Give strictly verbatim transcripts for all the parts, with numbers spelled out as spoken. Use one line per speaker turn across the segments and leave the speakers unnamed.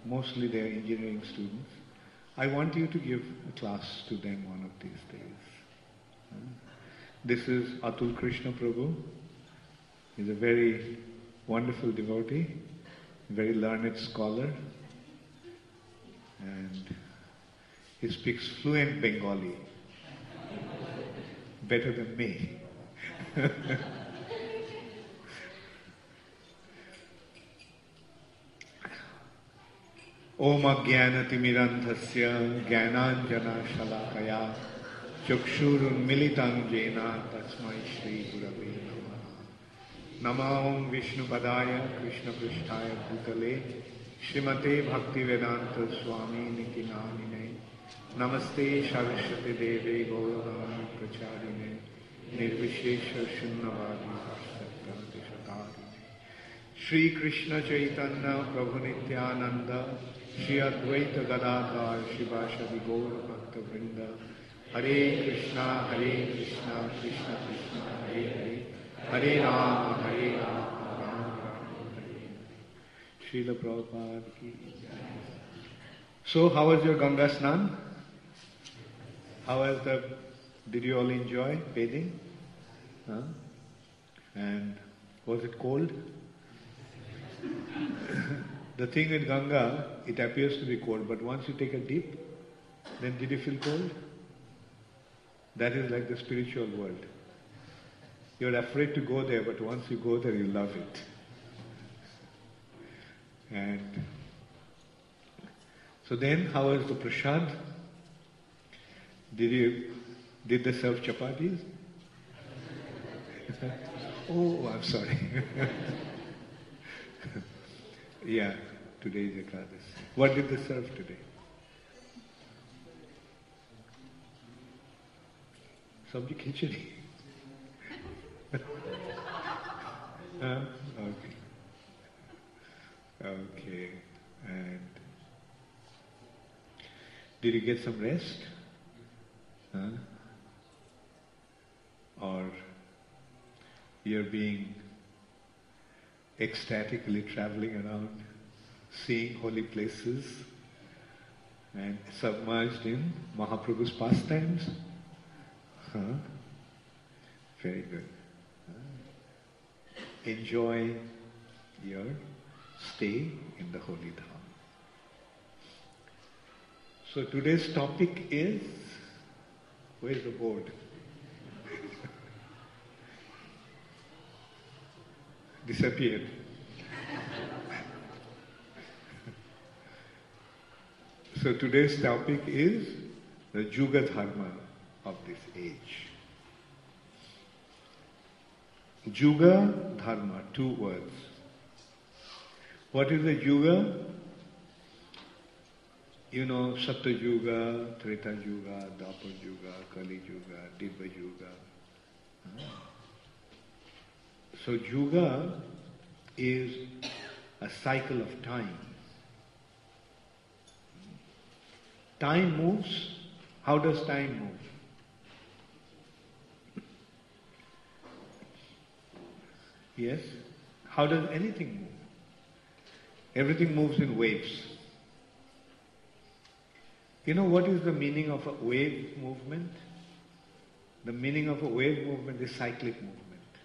mostly they are engineering students. I want you to give a class to them one of these days. This is Atul Krishna Prabhu. He's a very wonderful devotee, very learned scholar, and he speaks fluent Bengali, better than me. Om Ajnanatimirandhasya Jnananjana Shalakaya Chakshurunmilitam Jena Tasmai Shri Gurave Namaha. Namah Vishnu Padaya Krishna Prishtaya Bhutale Srimate Bhaktivedanta Swami Niti Namine Namaste Saraswati Deve Gauravani Pracharine Nirvishesha Shunnavadi Vasakrati Satarine Shri Krishna Chaitanya Prabhu Nityananda Shri Advaita Gadadhar Shivashadi Gaur Bhakta Vrinda Hare Krishna Hare Krishna Krishna Krishna Hare Hare Hare Rama Hare Rama Rama Rama Hare Srila Prabhupada ki jai. So how was your Ganga Snan? How was the, did you all enjoy bathing? Huh? And was it cold? The thing with Ganga, it appears to be cold, but once you take a dip, then did you feel cold? That is like the spiritual world. You're afraid to go there, but once you go there, you love it. And so then, how was the prasad? Did you, did they serve chapatis? Oh, I'm sorry. Yeah, today is Ekadasi. What did they serve today? Sabji khichdi. Huh? Okay. Okay. And did you get some rest? Huh? Or you're being ecstatically traveling around, seeing holy places and submerged in Mahaprabhu's pastimes? Huh? Very good. Huh? Enjoy your stay in the holy dham. So today's topic is, where's the board? Disappeared. So today's topic is the Yuga Dharma of this age. Yuga Dharma, two words. What is the Yuga? You know, Satya Yuga, Treta Yuga, Dwapar Yuga, Kali Yuga, Diva Yuga. So Yuga is a cycle of time. Time moves. How does time move? Yes? How does anything move? Everything moves in waves. You know what is the meaning of a wave movement? The meaning of a wave movement is cyclic movement.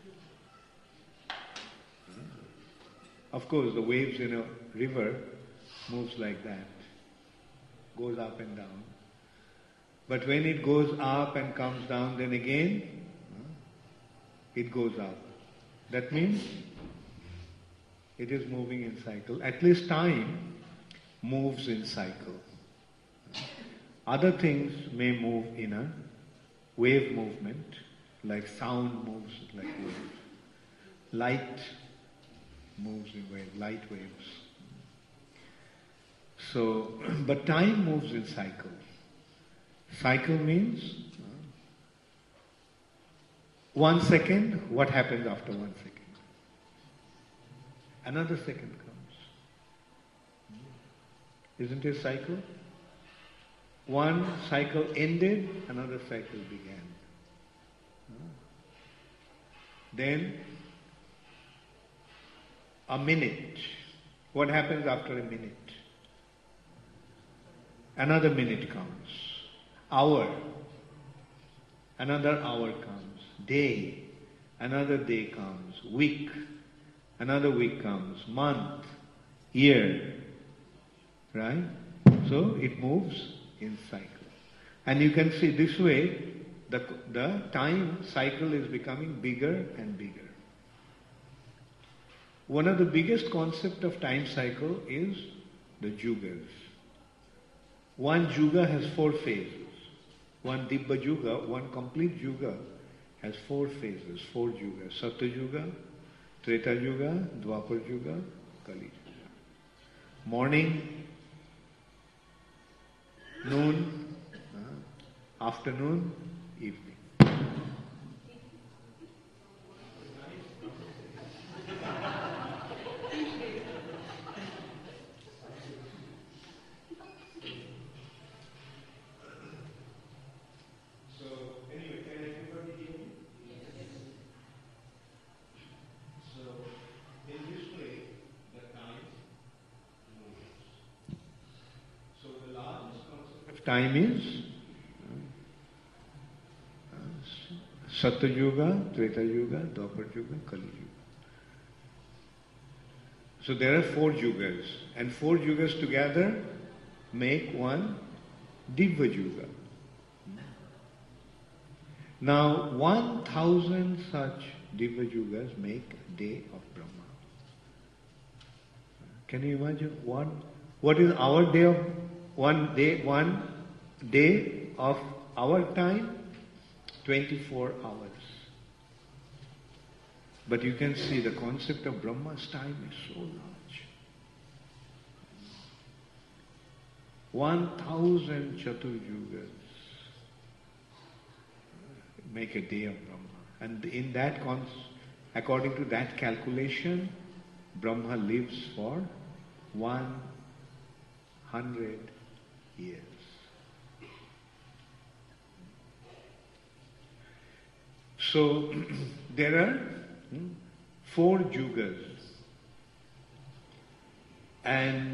Of course, the waves in a river moves like that, goes up and down. But when it goes up and comes down, then again, it goes up. That means it is moving in cycle. At least time moves in cycle. Other things may move in a wave movement, like sound moves like wave. Light moves in wave, light waves. So, but time moves in cycle. Cycle means one second, what happens after one second? Another second comes. Isn't it a cycle? One cycle ended, another cycle began. Then a minute. What happens after a minute? another minute comes. Hour, another hour comes. Day, another day comes. Week, another week comes. Month, year, right? So it moves in cycle. And you can see this way, the, the time cycle is becoming bigger and bigger. One of the biggest concept of time cycle is the yugas. One yuga has four phases. One Dibba Yuga, one complete yuga has four phases, four yugas. Satya Yuga, Treta Yuga, Dwapar Yuga, Kali Yuga. Morning, noon, uh, afternoon, evening. Time is uh, Satya Yuga, Treta Yuga, Dwapar Yuga, Kali Yuga. So there are four yugas, and four yugas together make one Divya Yuga. Now one thousand such Divya Yugas make a day of Brahma. Can you imagine one? What is our day of one day? One day of our time, twenty-four hours. But you can see the concept of Brahma's time is so large. One thousand Chatur Yugas make a day of Brahma. And in that, according to that calculation, Brahma lives for one hundred years. So there are hmm, four yugas, and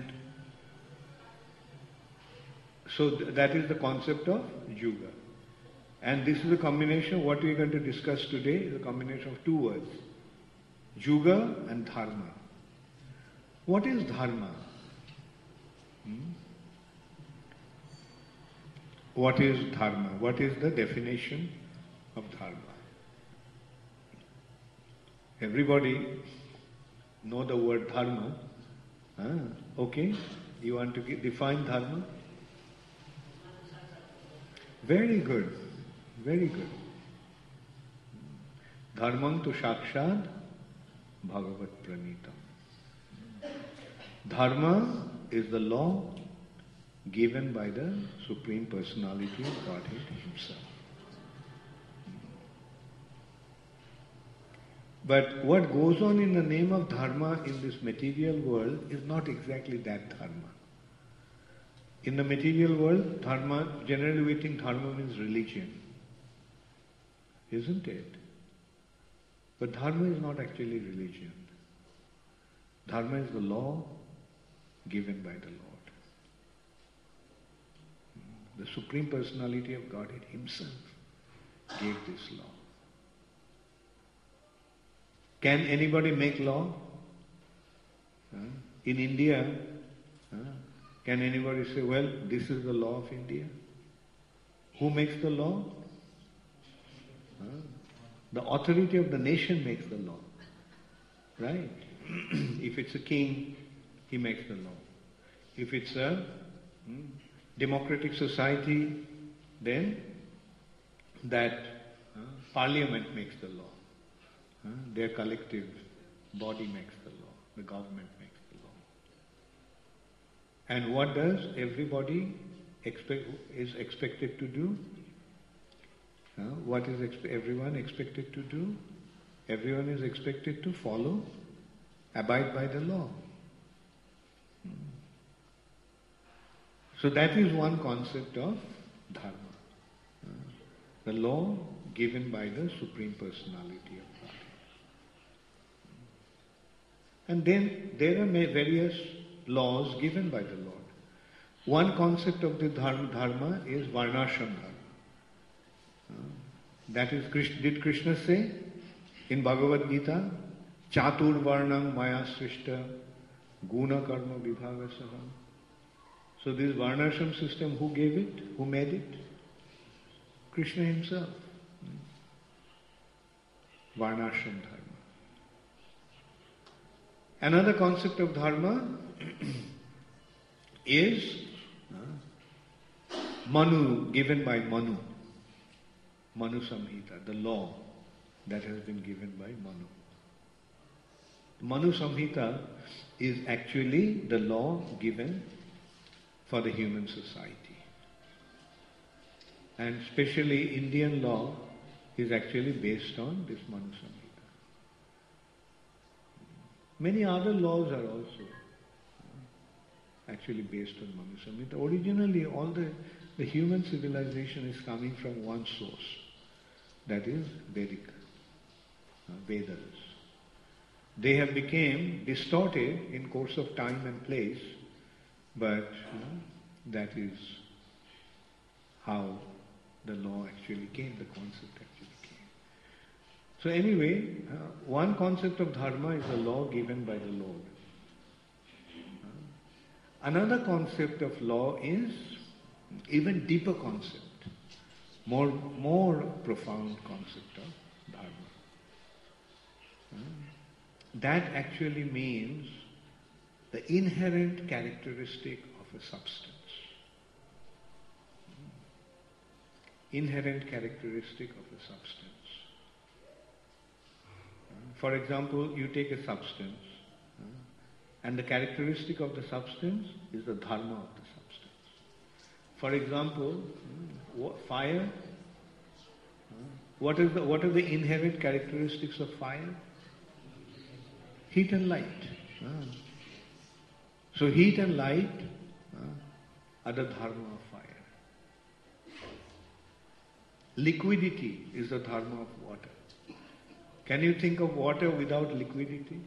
so th- that is the concept of yuga. And this is a combination, what we are going to discuss today is a combination of two words, yuga and dharma. What is dharma? Hmm? What is dharma? What is the definition of dharma? Everybody know the word dharma. Ah, okay, you want to give, define dharma? Very good, very good. Dharmam tu sakshat bhagavat pranitam. Dharma is the law given by the Supreme Personality of Godhead Himself. But what goes on in the name of dharma in this material world is not exactly that dharma. In the material world, dharma, generally we think dharma means religion. Isn't it? But dharma is not actually religion. Dharma is the law given by the Lord. The Supreme Personality of Godhead Himself gave this law. Can anybody make law? Uh, in India, uh, can anybody say, well, this is the law of India? Who makes the law? Uh, the authority of the nation makes the law. Right? If it's a king, he makes the law. If it's a hmm, democratic society, then that uh, parliament makes the law. Uh, their collective body makes the law. The government makes the law. And what does everybody expect, is expected to do? Uh, what is expe- everyone expected to do? Everyone is expected to follow, abide by the law. Hmm. So that is one concept of dharma. Uh, the law given by the Supreme Personality of God. And then there are various laws given by the Lord. One concept of the dharma, dharma is varnashram dharma. Uh, that is, did Krishna say in Bhagavad Gita, Chatur varnam maya srishta guna karma vibhagasaha. So this varnashram system, who gave it? Who made it? Krishna himself. Varnashram dharma. Another concept of dharma is uh, Manu, given by Manu. Manu Samhita, the law that has been given by Manu. Manu Samhita is actually the law given for the human society. And especially Indian law is actually based on this Manu Samhita. Many other laws are also actually based on Manu Samhita. Originally, all the, the human civilization is coming from one source, that is Vedic, uh, Vedas. They have become distorted in course of time and place, but you know, that is how the law actually came, the concept actually came. So anyway, uh, one concept of dharma is the law given by the Lord. Another concept of law is even deeper concept, more, more profound concept of dharma. That actually means the inherent characteristic of a substance. Inherent characteristic of a substance. For example, you take a substance, and the characteristic of the substance is the dharma of the substance. For example, fire. What is the what are the inherent characteristics of fire? Heat and light. So heat and light are the dharma of fire. Liquidity is the dharma of water. Can you think of water without liquidity?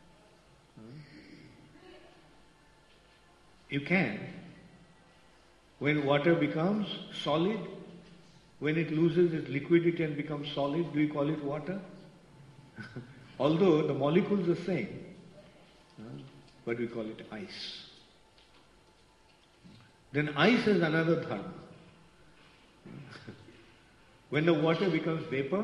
You can. When water becomes solid, when it loses its liquidity and becomes solid, do you call it water? Although the molecules are same, but we call it ice. Then ice is another dharma. When the water becomes vapor,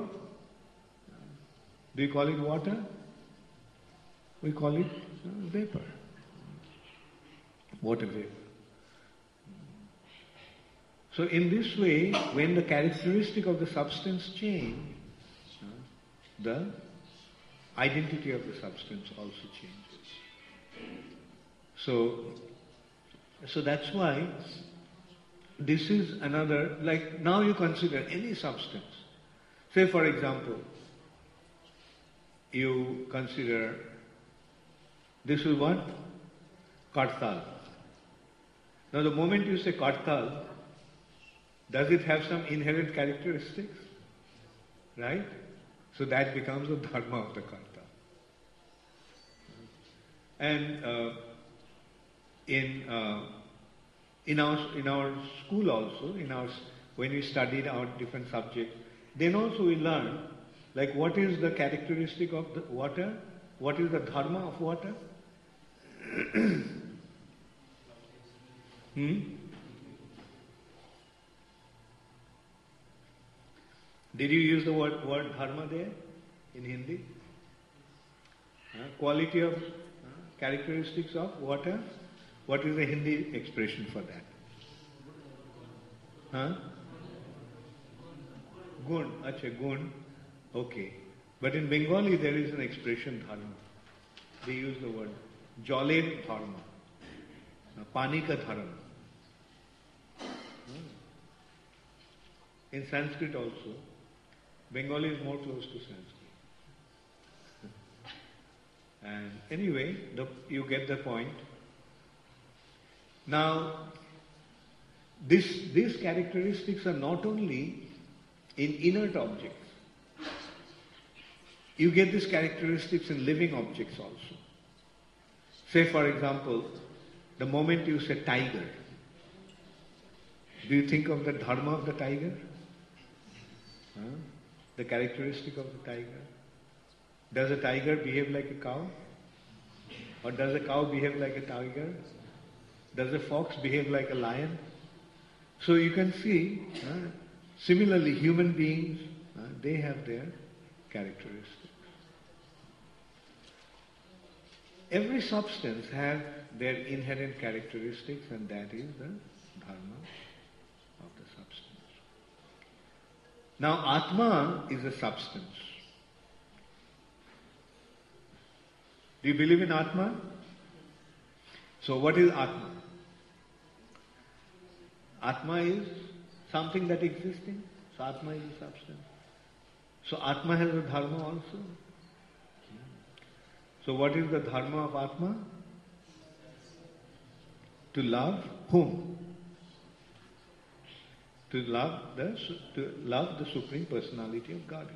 do you call it water? We call it vapor. Water vapor. So in this way, when the characteristic of the substance change, the identity of the substance also changes. So, so that's why this is another, like now you consider any substance. Say for example, you consider, this is what? Kartal. Now the moment you say kartal, does it have some inherent characteristics? Right? So that becomes the dharma of the kartal. And uh, in uh, in our in our school also, in our when we studied our different subjects, then also we learn like what is the characteristic of the water, what is the dharma of water. hmm? Did you use the word, word dharma there in Hindi? Uh, quality of uh, characteristics of water. What is the Hindi expression for that? Huh? Gun. Acha, gun. Okay. But in Bengali there is an expression dharma. They use the word jale dharma. Pani ka dharma. In Sanskrit also. Bengali is more close to Sanskrit. And anyway, the, you get the point. Now, this, these characteristics are not only in inert objects. You get these characteristics in living objects also. Say for example, the moment you say tiger, Do you think of the dharma of the tiger? Huh? The characteristic of the tiger? Does a tiger behave like a cow? Or does a cow behave like a tiger? Does a fox behave like a lion? So you can see, uh, similarly human beings, uh, they have their characteristics. Every substance has their inherent characteristics, and that is the dharma of the substance. Now Atma is a substance. Do you believe in Atma? So what is Atma? Atma is something that existing. So Atma is a substance. So Atma has a dharma also. So what is the dharma of Atma? To love whom? To love the to love the Supreme Personality of God.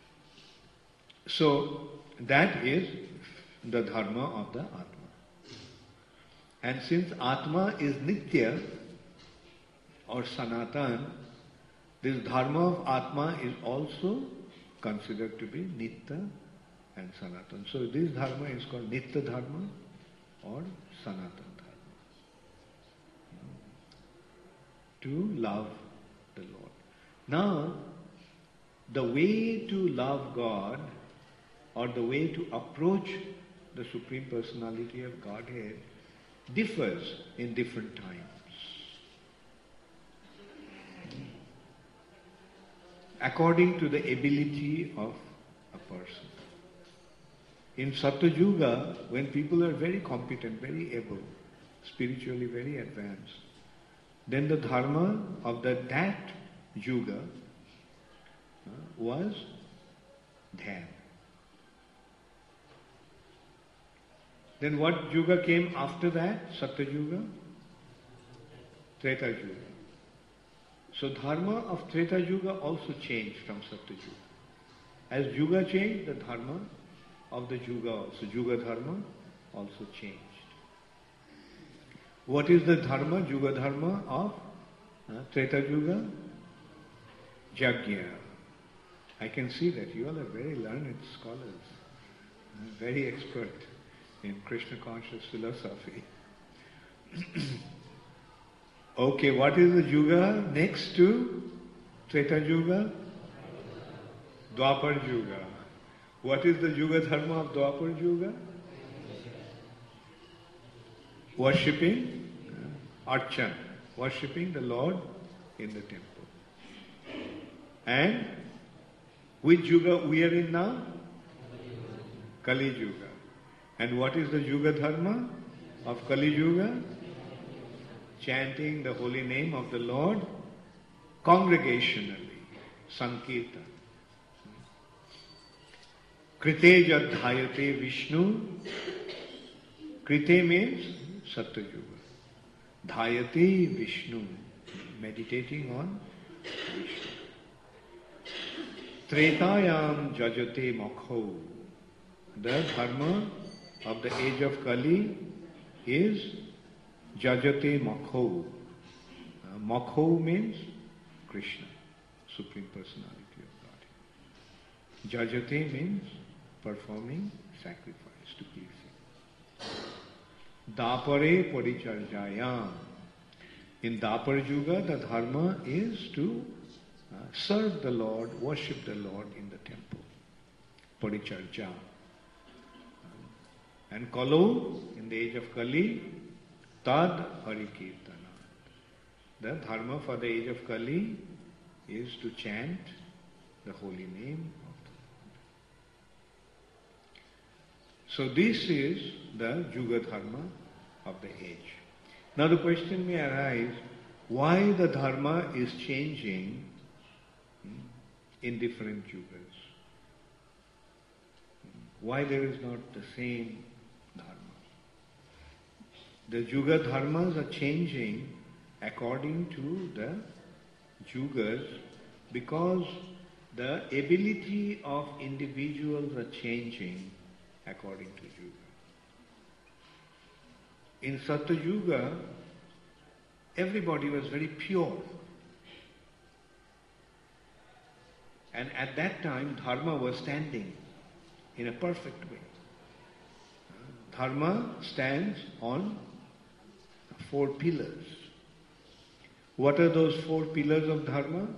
So that is the dharma of the Atma. And since Atma is Nitya or Sanatan, this dharma of Atma is also considered to be Nitya and Sanatan. So this dharma is called Nitya Dharma or Sanatan Dharma. To love the Lord. Now, the way to love God or the way to approach the Supreme Personality of Godhead differs in different times. According to the ability of a person. In Satyuga, when people are very competent, very able, spiritually very advanced, then the dharma of the, that yuga uh, was dhyan. Then what yuga came after that? Satyuga? Treta Yuga. So dharma of Treta Yuga also changed from Satyuga. As yuga changed, the dharma of the yuga also, yuga dharma also changed. What is the dharma, yuga dharma of uh, Treta Yuga? Yajna. I can see that you all are very learned scholars, uh, very expert in Krishna conscious philosophy. Okay, what is the yuga next to Treta Yuga? Dwapar Yuga. What is the yuga dharma of Dwapar Yuga? Worshipping uh, Archan, worshipping the Lord in the temple. And which yuga we are in now? Kali Yuga. And what is the yuga dharma of Kali Yuga? Chanting the holy name of the Lord congregationally, Sankirtan. Krite jadhayate Vishnu. Krite means Satyuga. Dhayate Vishnu, meditating on Vishnu. Tretayam jajate mokho. The dharma of the age of Kali is jajate mokho. Uh, mokho means Krishna, Supreme Personality of God. Jajate means performing sacrifice to please Him. Dapare paricharjayam. In Dapar Yuga, the dharma is to uh, serve the Lord, worship the Lord in the temple. Paricharja. And Kalo, in the age of Kali, Tad Harikirtana. The dharma for the age of Kali is to chant the holy name of the Lord. So this is the Yuga dharma of the age. Now the question may arise, why the dharma is changing in different yugas? Why there is not the same dharma? The yuga dharmas are changing according to the yugas because the ability of individuals are changing according to yuga. In Satyuga, everybody was very pure. And at that time, Dharma was standing in a perfect way. Dharma stands on four pillars. What are those four pillars of Dharma?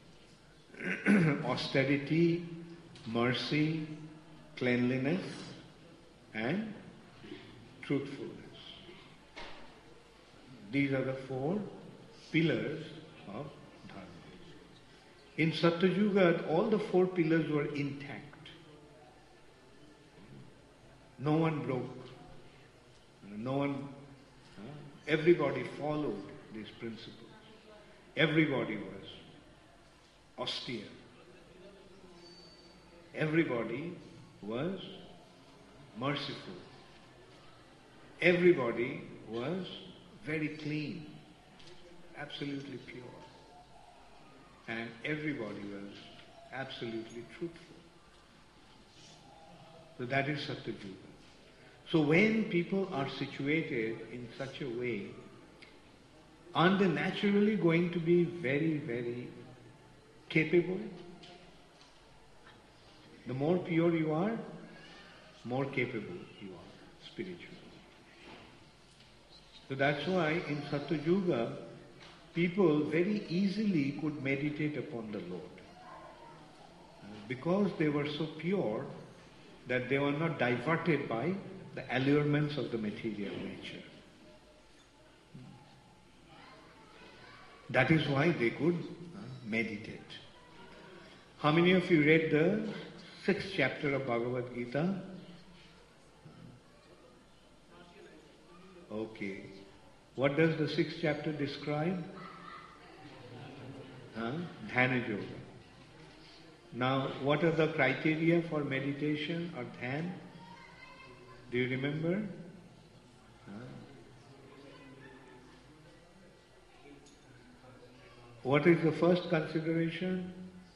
Austerity, mercy, cleanliness, and truthfulness. These are the four pillars of Dharma. In Satyuga, all the four pillars were intact. No one broke. No one, uh, everybody followed these principles. Everybody was austere. Everybody was merciful. Everybody was very clean, absolutely pure. And everybody was absolutely truthful. So that is Satyuga. So when people are situated in such a way, aren't they naturally going to be very, very capable? The more pure you are, more capable you are spiritually. So that's why in Satyuga, people very easily could meditate upon the Lord. Because they were so pure that they were not diverted by the allurements of the material nature. That is why they could uh, meditate. How many of you read the sixth chapter of Bhagavad Gita? Okay. What does the sixth chapter describe? Huh? Dhyana Yoga. Now, what are the criteria for meditation or dhyan? Do you remember? Huh? What is the first consideration?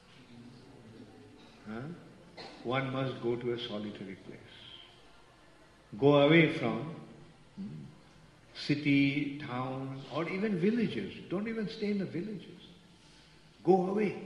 Huh? One must go to a solitary place. Go away from hmm, city, town, or even villages. Don't even stay in the villages. Go away.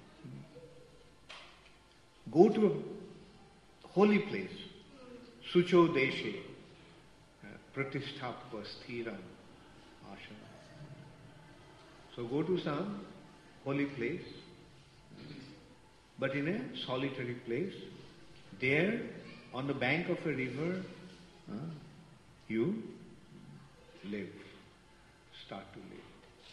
Go to a holy place. Sucho deshe, pratisthapva sthiram ashana. So go to some holy place, but in a solitary place. There, on the bank of a river, uh, you live, start to live.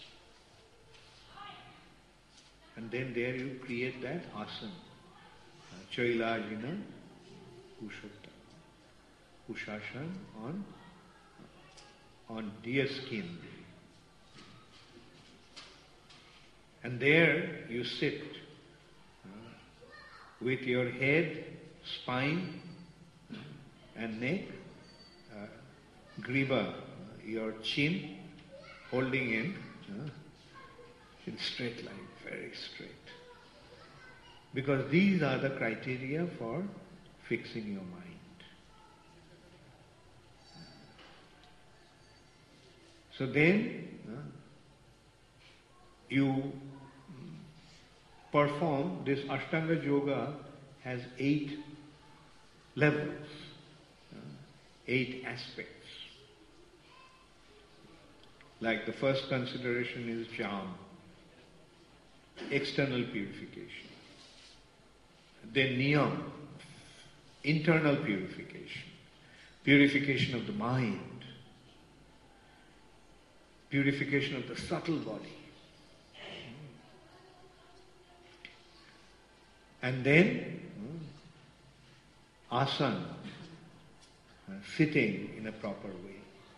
And then there you create that asana. Chailajina Kushutta. Kushasana on, on deer skin. And there you sit uh, with your head, spine and neck, uh, griva, your chin holding in, uh, in straight line, very straight. Because these are the criteria for fixing your mind. So then, uh, you perform this Ashtanga Yoga has eight levels, uh, eight aspects. Like the first consideration is jam, external purification. Then niyam, internal purification, purification of the mind, purification of the subtle body. And then asana, sitting in a proper way.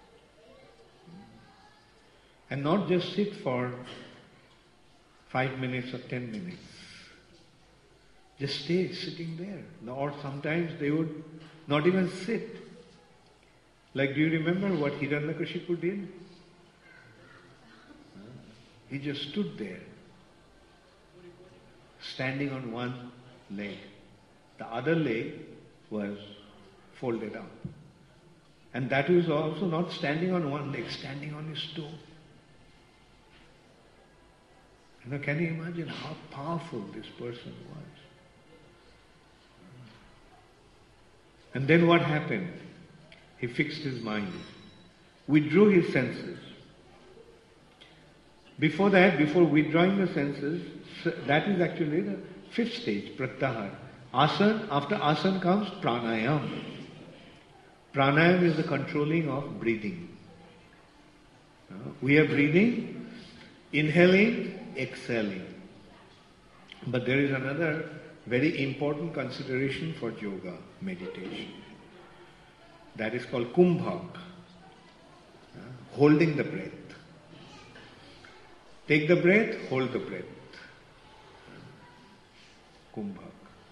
And not just sit for five minutes or ten minutes. Just stay sitting there. Or sometimes they would not even sit. Like, do you remember what Hiranyakashipu did? He just stood there, standing on one leg. The other leg was folded up. And that was also not standing on one leg, standing on his toe. Now can you imagine how powerful this person was? And then what happened? He fixed his mind, withdrew his senses. Before that, before withdrawing the senses, that is actually the fifth stage, pratyahara. Asana, after asana comes pranayam. Pranayam is the controlling of breathing. Uh, we are breathing, inhaling, exhaling. But there is another very important consideration for yoga, meditation. That is called kumbhak, uh, holding the breath. Take the breath, hold the breath. Kumbhak.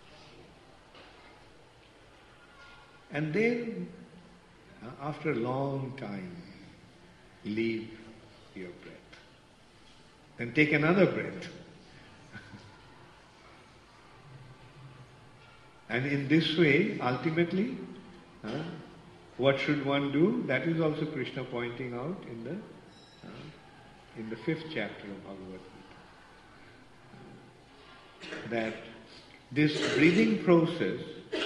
And then, uh, after a long time, leave your breath. Then take another breath. And in this way, ultimately, uh, what should one do? That is also Krishna pointing out in the uh, in the fifth chapter of Bhagavad Gita. That this breathing process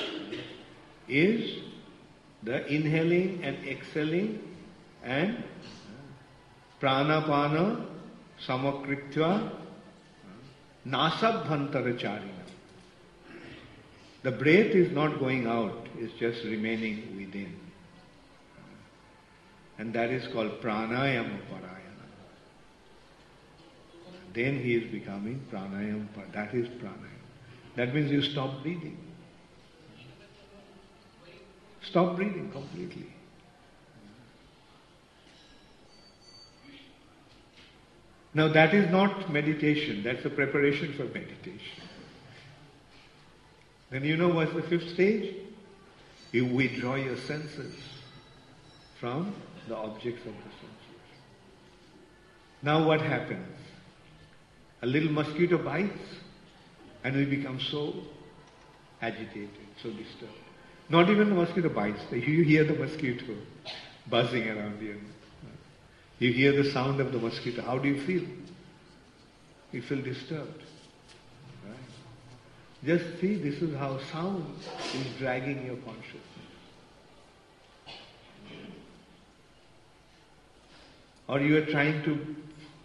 is the inhaling and exhaling and pranapana samakritva nasabhantaracharina. The breath is not going out, it's just remaining within. And that is called pranayama parayana. Then he is becoming pranayama parayana. That is pranayama. That means you stop breathing. Stop breathing completely. Now that is not meditation, that's a preparation for meditation. Then you know what's the fifth stage? You withdraw your senses from the objects of the senses. Now what happens? A little mosquito bites and we become so agitated, so disturbed. Not even the mosquito bites, you hear the mosquito buzzing around you. You hear the sound of the mosquito. How do you feel? You feel disturbed. Right? Just see, this is how sound is dragging your consciousness. Or you are trying to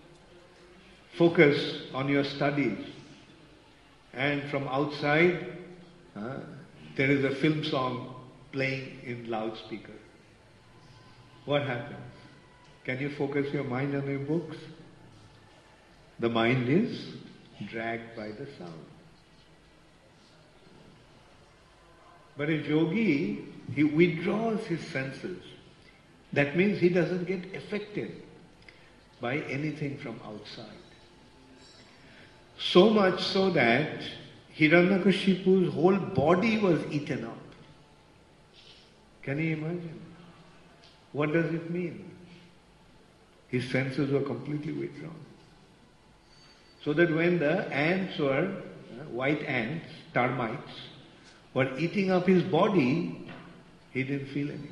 focus on your studies, and from outside uh, there is a film song playing in loudspeaker. What happens? Can you focus your mind on your books? The mind is dragged by the sound. But a yogi, he withdraws his senses. That means he doesn't get affected by anything from outside. So much so that Hiranyakashipu's whole body was eaten up. Can you imagine? What does it mean? His senses were completely withdrawn. So that when the ants were, uh, white ants, termites, were eating up his body, he didn't feel anything.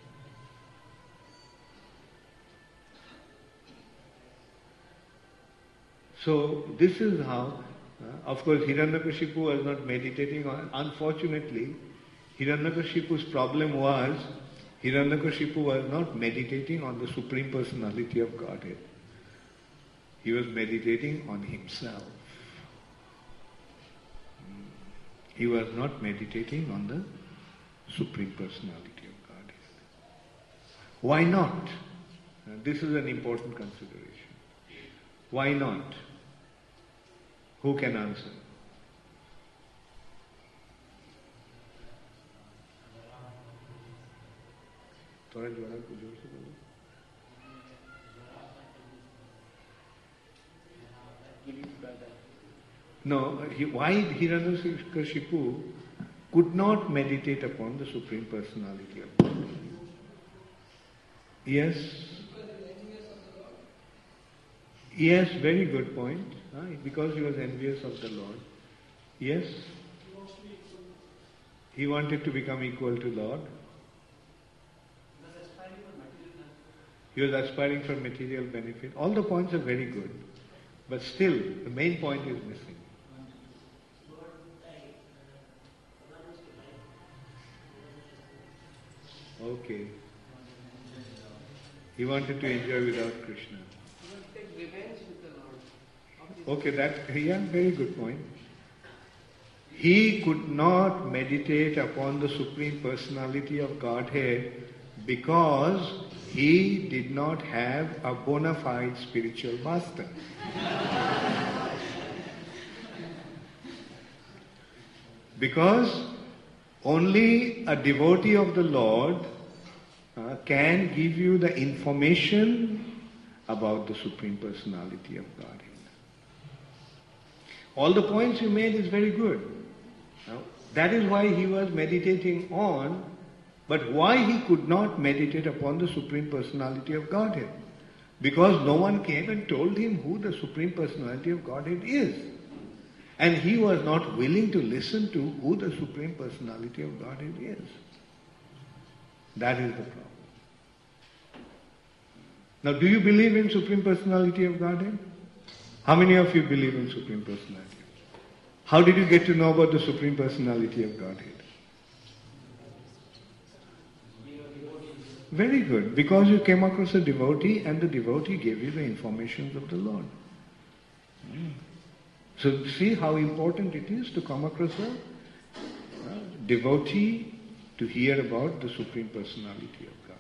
So this is how, uh, of course Hiranyakashipu was not meditating on, unfortunately, Hiranyakashipu's problem was, Hiranyakashipu was not meditating on the Supreme Personality of Godhead. He was meditating on himself. He was not meditating on the Supreme Personality of Godhead. Why not? Uh, this is an important consideration. Why not? Who can answer? थोड़ा जोड़ा को जोर से बोलो. No, he, why Hiranyakashipu could not meditate upon the Supreme Personality of God? Yes. Yes, very good point. Huh? Because he was envious of the Lord. Yes. He wanted to become equal to Lord. He was aspiring for material benefit. All the points are very good. But still, the main point is missing. Okay. He wanted to enjoy without Krishna.
He must take revenge with the Lord.
Okay, that, yeah, very good point. He could not meditate upon the Supreme Personality of Godhead because he did not have a bona fide spiritual master. Because only a devotee of the Lord uh, can give you the information about the Supreme Personality of Godhead. All the points you made is very good. Now, that is why he was meditating on, but why he could not meditate upon the Supreme Personality of Godhead? Because no one came and told him who the Supreme Personality of Godhead is. And he was not willing to listen to who the Supreme Personality of Godhead is. That is the problem. Now, do you believe in Supreme Personality of Godhead? How many of you believe in Supreme Personality? How did you get to know about the Supreme Personality of Godhead? Very good. Because you came across a devotee and the devotee gave you the information of the Lord. Mm. So see how important it is to come across a uh, devotee to hear about the Supreme Personality of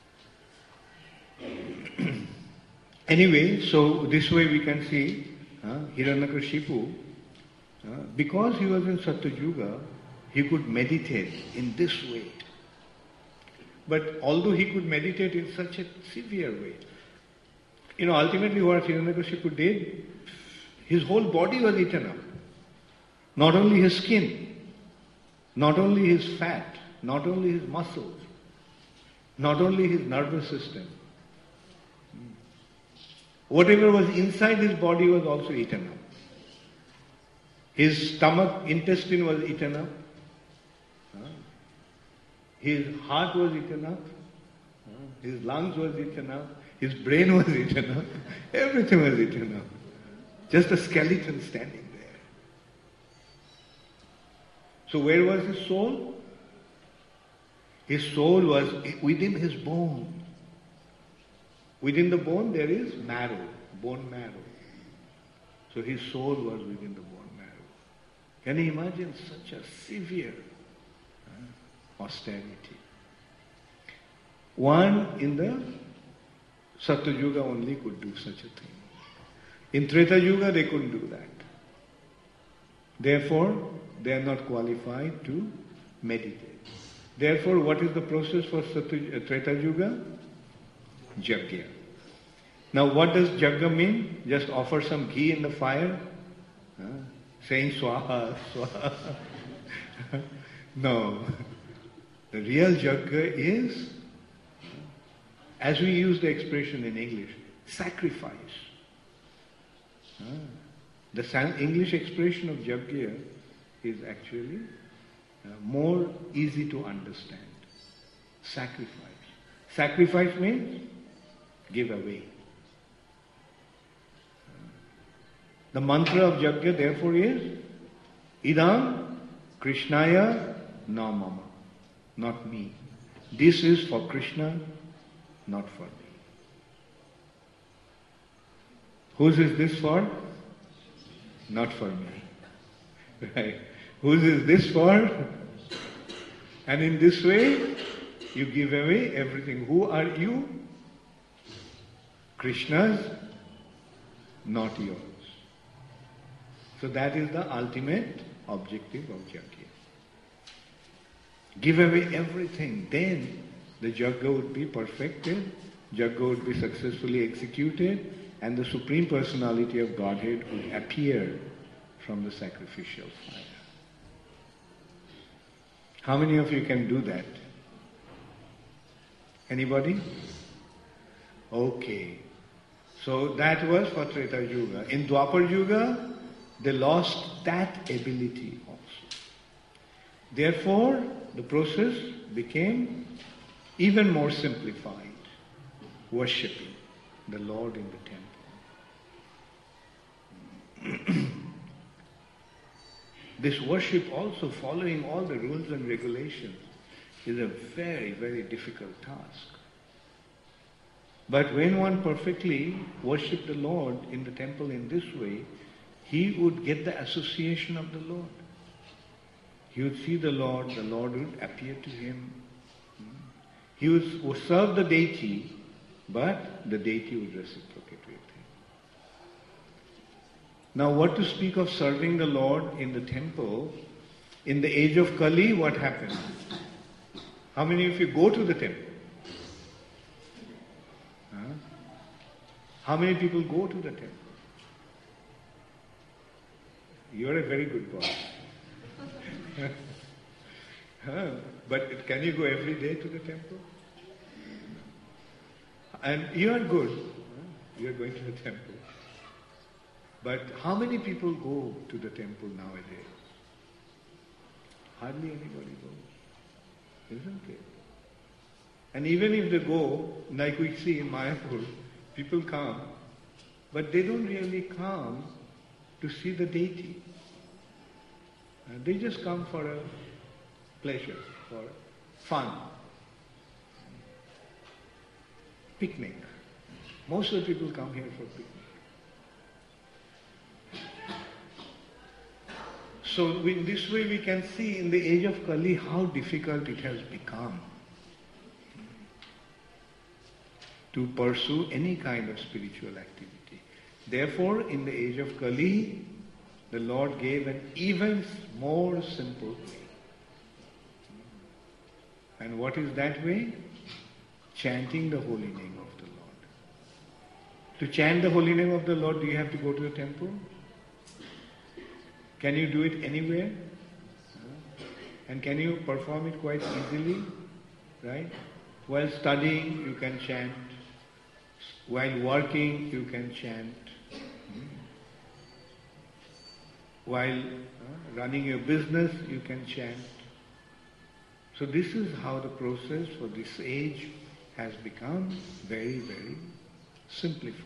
Godhead. Anyway, so this way we can see uh, Hiranyakashipu, uh, because he was in Satyuga, he could meditate in this way. But although he could meditate in such a severe way, you know, ultimately what Hiranyakashipu did, his whole body was eaten up. Not only his skin, not only his fat, not only his muscles, not only his nervous system. Whatever was inside his body was also eaten up. His stomach, intestine was eaten up. His heart was eaten up. His lungs was eaten up. His brain was eaten up. Everything was eaten up. Just a skeleton standing there. So where was his soul? His soul was within his bone. Within the bone there is marrow, bone marrow. So his soul was within the bone marrow. Can you imagine such a severe uh, austerity? One in the Satyuga only could do such a thing. In Treta Yuga they couldn't do that. Therefore, they are not qualified to meditate. Therefore, what is the process for Satya, uh, Treta Yuga? Yajna. Now what does yajna mean? Just offer some ghee in the fire? Huh? Saying swaha, swaha. No. The real yajna is, as we use the expression in English, sacrifice. Huh? The san- English expression of yajna is actually uh, more easy to understand. Sacrifice. Sacrifice means give away. The mantra of yajna therefore is Idam Krishnaya na mama. Not me. This is for Krishna, not for me. Whose is this for? Not for me. Right? Whose is this for? And in this way, you give away everything. Who are you? Krishna's, not yours. So that is the ultimate objective of yajna. Give away everything, then the yajna would be perfected, yajna would be successfully executed, and the Supreme Personality of Godhead would appear from the sacrificial fire. How many of you can do that? Anybody? Okay. So that was for Treta Yuga. In Dwapar Yuga, they lost that ability also. Therefore, the process became even more simplified, worshipping the Lord in the temple. this worship also, following all the rules and regulations, is a very, very difficult task. But when one perfectly worshipped the Lord in the temple in this way, he would get the association of the Lord. He would see the Lord, the Lord would appear to him. He would, would serve the deity, but the deity would reciprocate with him. Now, what to speak of serving the Lord in the temple? In the age of Kali, what happened? How many of you go to the temple? Huh? How many people go to the temple? You're a very good boy. Huh? But can you go every day to the temple? And you are good. You are going to the temple. But how many people go to the temple nowadays? Hardly anybody goes. Isn't it? And even if they go, like we see in Mayapur, people come, but they don't really come to see the deity. Uh, they just come for a pleasure, for fun. Picnic. Most of the people come here for picnic. So in this way we can see in the age of Kali how difficult it has become to pursue any kind of spiritual activity. Therefore, in the age of Kali, the Lord gave an even more simple way. And what is that way? Chanting the holy name of the Lord. To chant the holy name of the Lord, do you have to go to the temple? Can you do it anywhere? And can you perform it quite easily? Right? While studying, you can chant. While working, you can chant. While uh, running your business, you can chant. So this is how the process for this age has become very, very simplified.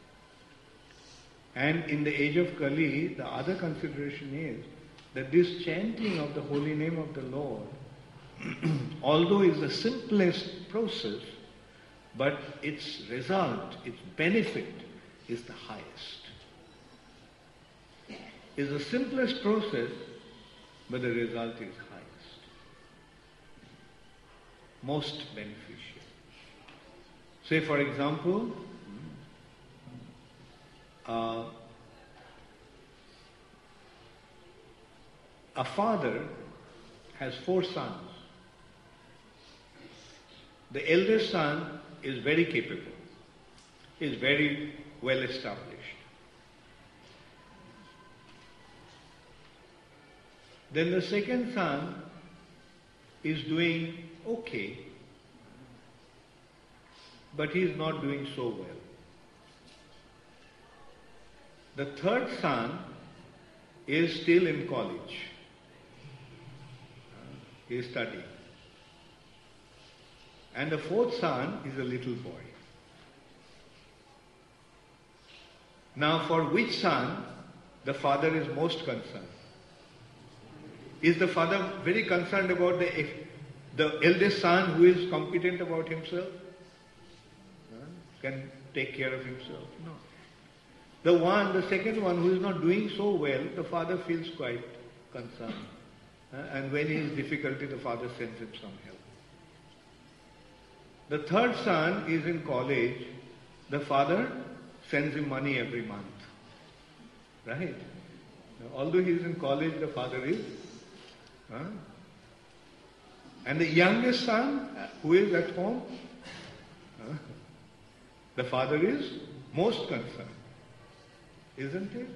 And in the age of Kali, the other consideration is that this chanting of the holy name of the Lord, although is the simplest process, but its result, its benefit is the highest. It's the simplest process, but the result is highest. Most beneficial. Say for example, uh, a father has four sons. The eldest son is very capable, is very well established. Then the second son is doing okay, but he is not doing so well. The third son is still in college. He is studying. And the fourth son is a little boy. Now for which son the father is most concerned? Is the father very concerned about the, the eldest son who is competent about himself? Uh, can take care of himself? No. The one, the second one who is not doing so well, the father feels quite concerned. Uh, and when he is difficulty, the father sends him some help. The third son is in college. The father sends him money every month. Right? Now, although he is in college, the father is. Huh? And the youngest son, who is at home, huh? the father is most concerned. Isn't it?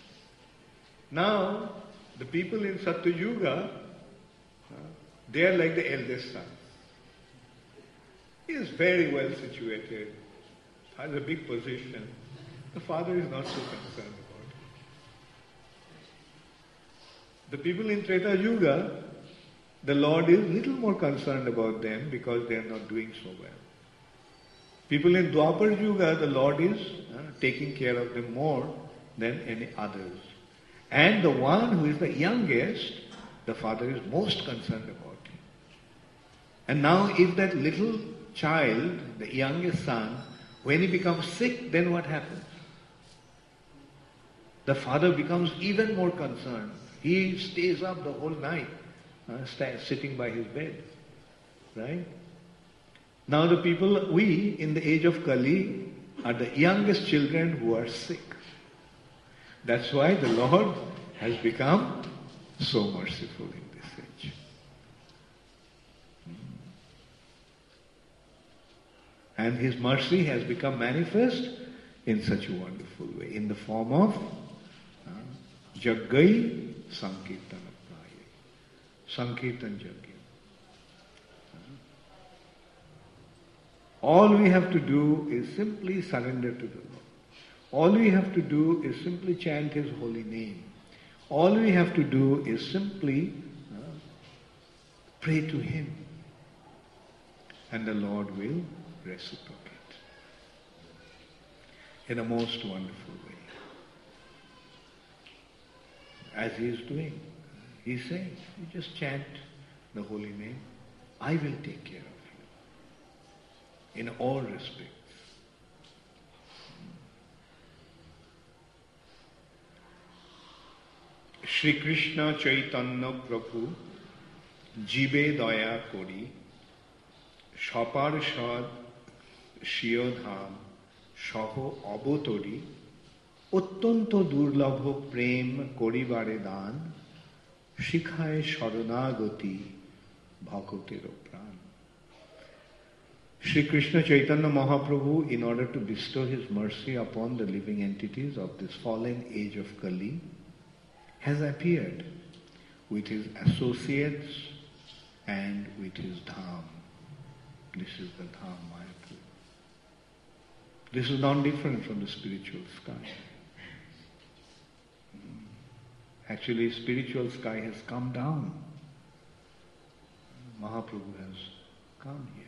Now, the people in Satyuga, uh, they are like the eldest son. He is very well situated, has a big position. The father is not so concerned about it. The people in Treta Yuga, the Lord is little more concerned about them because they are not doing so well. People in Dwapar Yuga, the Lord is uh, taking care of them more than any others. And the one who is the youngest, the father is most concerned about him. And now if that little child, the youngest son, when he becomes sick, then what happens? The father becomes even more concerned. He stays up the whole night, uh, st- sitting by his bed. Right? Now the people, we in the age of Kali, are the youngest children who are sick. That's why the Lord has become so merciful in this age. And His mercy has become manifest in such a wonderful way, in the form of uh, Jaggai Sankirtana Praya. Sankirtan Jaggai. All we have to do is simply surrender to the Lord. All we have to do is simply chant His holy name. All we have to do is simply uh, pray to Him. And the Lord will reciprocate in a most wonderful way. As He is doing. He is saying, you just chant the holy name, I will take care of you in all respects. Shri Krishna Chaitanya Prabhu Jibe Daya Kori Shaparshad Shiyodham Shaho Abotori Ottonto Durlabho Prem Koribare Dan Shikhaye Sharanagati Bhakotero Pran. Shri Krishna Chaitanya Mahaprabhu, in order to bestow his mercy upon the living entities of this fallen age of Kali, has appeared with his associates and with his dham. This is the dham Mayapur. This is not different from the spiritual sky. Actually, spiritual sky has come down. Mahaprabhu has come here.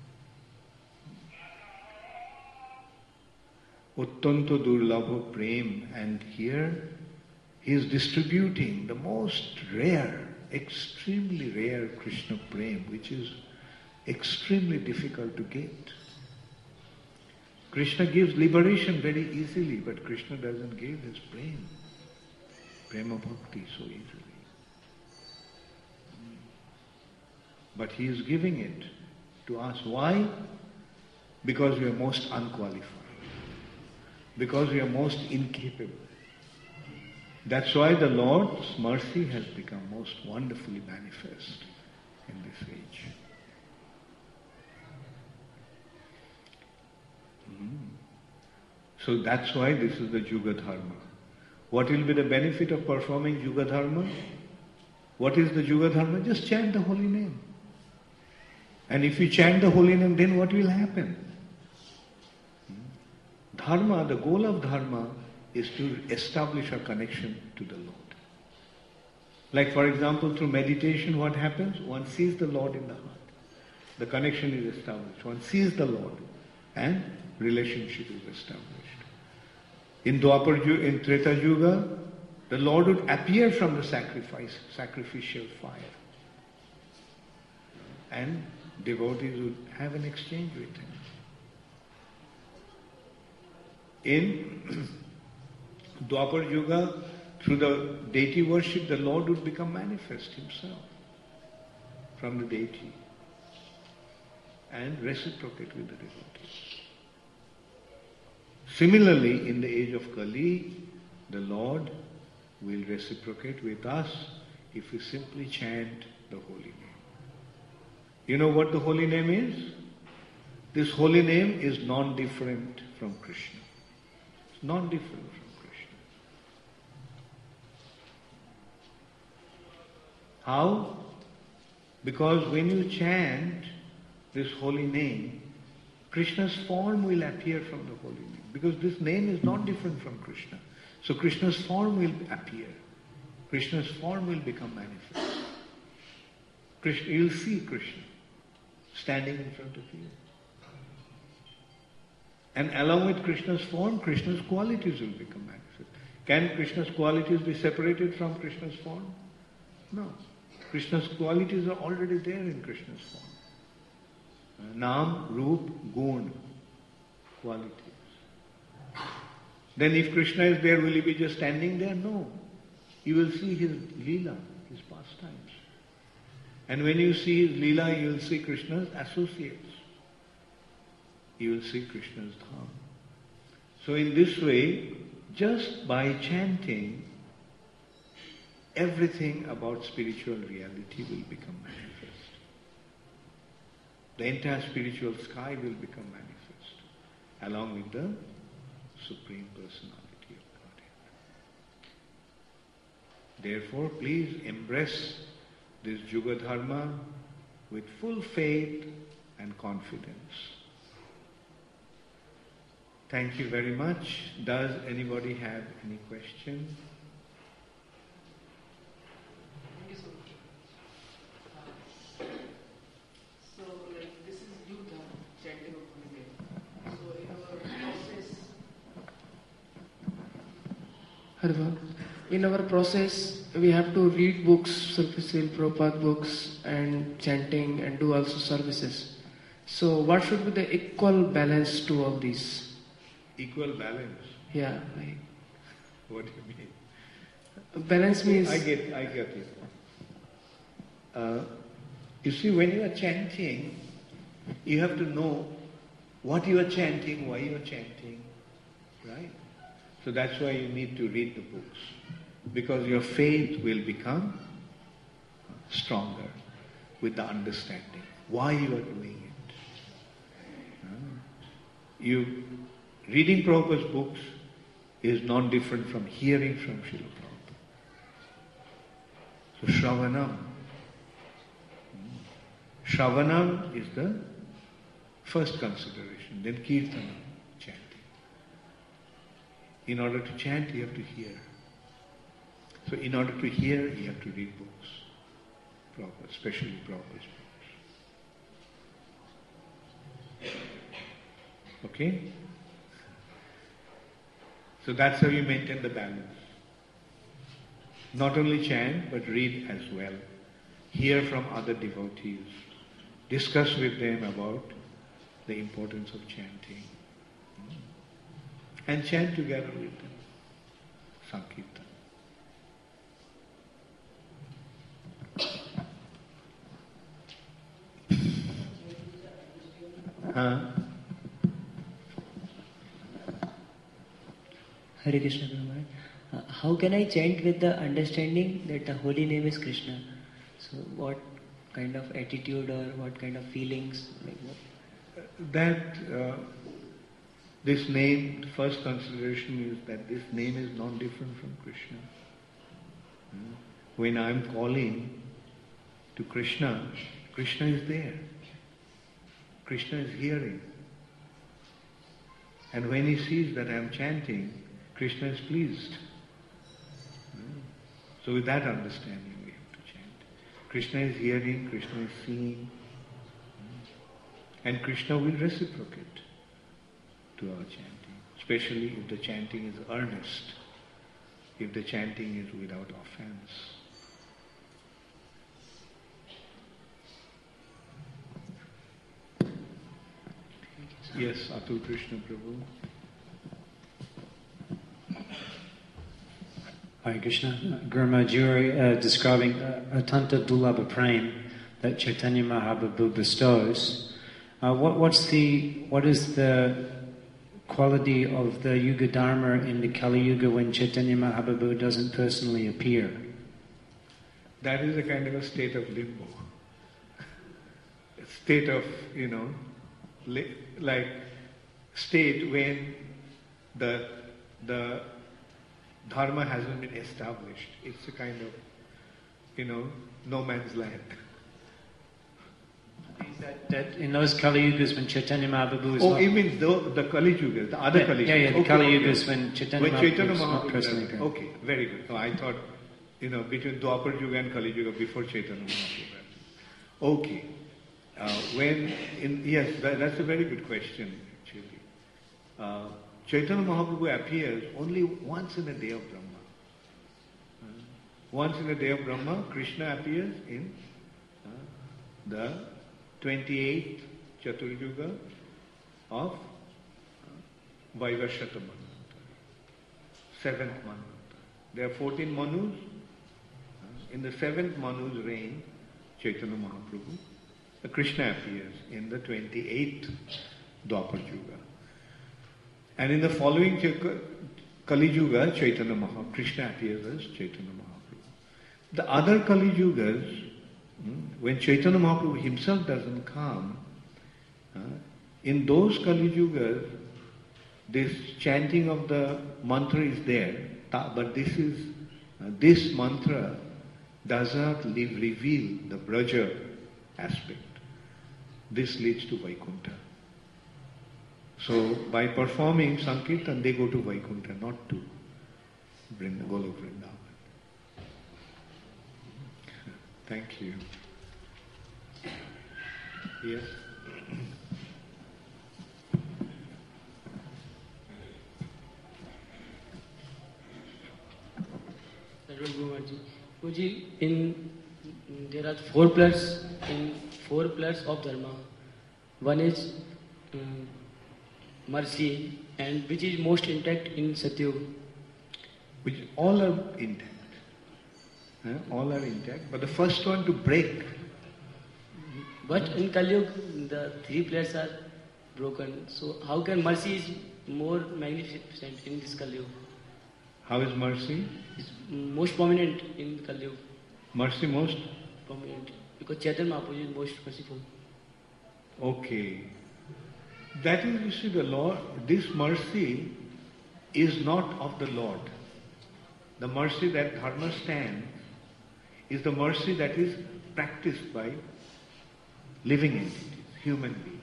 Ottanto Durlabho Prem, and here he is distributing the most rare, extremely rare Krishna Prem, which is extremely difficult to get. Krishna gives liberation very easily, but Krishna doesn't give his Prem, Prema Bhakti, so easily. But he is giving it to us. Why? Because we are most unqualified. Because we are most incapable. That's why the Lord's mercy has become most wonderfully manifest in this age. Mm. So that's why this is the Yuga Dharma. What will be the benefit of performing Yuga Dharma? What is the Yuga Dharma? Just chant the holy name. And if you chant the holy name, then what will happen? Dharma, the goal of Dharma is to establish a connection to the Lord. Like for example, through meditation, what happens? One sees the Lord in the heart. The connection is established. One sees the Lord and relationship is established. In Dwapar Yuga, in Treta Yuga, the Lord would appear from the sacrifice, sacrificial fire. And devotees would have an exchange with Him. In Dwapar Yuga, through the deity worship, the Lord would become manifest Himself from the deity and reciprocate with the devotees. Similarly, in the age of Kali, the Lord will reciprocate with us if we simply chant the holy name. You know what the holy name is? This holy name is non-different from Krishna. It's non-different from Krishna. How? Because when you chant this holy name, Krishna's form will appear from the holy name. Because this name is not different from Krishna. So Krishna's form will appear. Krishna's form will become manifest. Krishna, you'll see Krishna standing in front of you. And along with Krishna's form, Krishna's qualities will become manifest. Can Krishna's qualities be separated from Krishna's form? No. Krishna's qualities are already there in Krishna's form. Nam, Roop, Gun, qualities. Then if Krishna is there, will he be just standing there? No. You will see his Leela, his pastimes. And when you see his Leela, you will see Krishna's associates. You will see Krishna's Dham. So in this way, just by chanting, everything about spiritual reality will become manifest. The entire spiritual sky will become manifest, along with the Supreme Personality of Godhead. Therefore, please embrace this Yuga Dharma with full faith and confidence. Thank you very much. Does anybody have any question?
Thank you so much. Uh, so, like, this is Yuga, chanting of Holy Name. So, in our process, Harva, in our process, we have to read books, Surface Prabhupada books, and chanting, and do also services. So, what should be the equal balance to all these?
Equal balance?
Yeah, like.
What do you mean?
Balance means.
I get, I get it. Uh, you see, when you are chanting, you have to know what you are chanting, why you are chanting, right? So that's why you need to read the books, because your faith will become stronger with the understanding why you are doing it. Uh, you reading Prabhupada's books is not different from hearing from Srila Prabhupada. So Shravanam. Shravanam is the first consideration, then Kirtanam, chanting. In order to chant, you have to hear. So in order to hear, you have to read books, Prabhupada, especially Prabhupada's books. Okay? So that's how you maintain the balance. Not only chant, but read as well. Hear from other devotees. Discuss with them about the importance of chanting. And chant together with them. Sankirtan. Huh?
Hare Krishna Brahman. Uh, how can I chant with the understanding that the holy name is Krishna? So what kind of attitude or what kind of feelings? Like what?
That uh, this name, the first consideration is that this name is not different from Krishna. Hmm? When I am calling to Krishna, Krishna is there. Krishna is hearing. And when he sees that I am chanting, Krishna is pleased. Hmm? So with that understanding we have to chant. Krishna is hearing, Krishna is seeing. And Krishna will reciprocate to our chanting, especially if the chanting is earnest, if the chanting is without offense. Yes, Atul Krishna Prabhu.
Hare Krishna. Guru Maharaj, you were uh, describing uh, Atanta Dulabha Prem that Chaitanya Mahaprabhu bestows. Uh, what, what's the, what is the quality of the Yuga Dharma in the Kali Yuga when Chaitanya Mahaprabhu doesn't personally appear?
That is a kind of a state of limbo. A state of, you know, li- like state when the the dharma hasn't been established. It's a kind of, you know, no man's land.
That, that in those Kali Yugas when Chaitanya Mahaprabhu is
Oh,
not...
you mean the, the Kali Yugas, the other
yeah,
Kali Yugas?
Yeah, yeah, the
okay,
Kali
okay.
Yugas when Chaitanya
when
Mahaprabhu
Chaitanya
is not
Mahaprabhu
personally
doesn't-
appearing.
Okay, very good. No, I thought, you know, between Dwapar Yuga and Kali Yuga before Chaitanya Mahaprabhu. Okay. Uh, when, in, yes, that, that's a very good question, actually. Uh, Chaitanya Mahaprabhu appears only once in a day of Brahma. Once in a day of Brahma, Krishna appears in uh, the twenty-eighth Chaturyuga of uh, Vaivashata Manvantara, seventh Manvantara. There are fourteen Manus. Uh, in the seventh Manu's reign, Chaitanya Mahaprabhu, uh, Krishna appears in the twenty-eighth Dwapar Yuga. And in the following Kali Yuga, Chaitanya Mahaprabhu, Krishna appears as Chaitanya Mahaprabhu. The other Kali Yugas, when Chaitanya Mahaprabhu himself doesn't come, uh, in those Kali Yugas, this chanting of the mantra is there, but this is uh, this mantra does not live, reveal the Braja aspect. This leads to Vaikuntha. So by performing Sankirtan, they go to Vaikuntha, not to Vrinda, Golok Vrindavan. Thank you. Yes?
Guruji, in there are four pillars in four pillars of dharma. One is um, mercy, and which is most intact in Satyuga.
Which all are intact. Uh, all are intact, but the first one to break.
But in Kali Yuga, the three pillars are broken. So how can mercy is more magnificent in this Kali Yuga?
How is mercy?
It's most prominent in Kali Yuga.
Mercy most?
Prominent. Because Chaitanya Mahaprabhu is most merciful.
Okay. That is, you see, the Lord, this mercy is not of the Lord. The mercy that Dharma stands is the mercy that is practiced by living entities, human beings.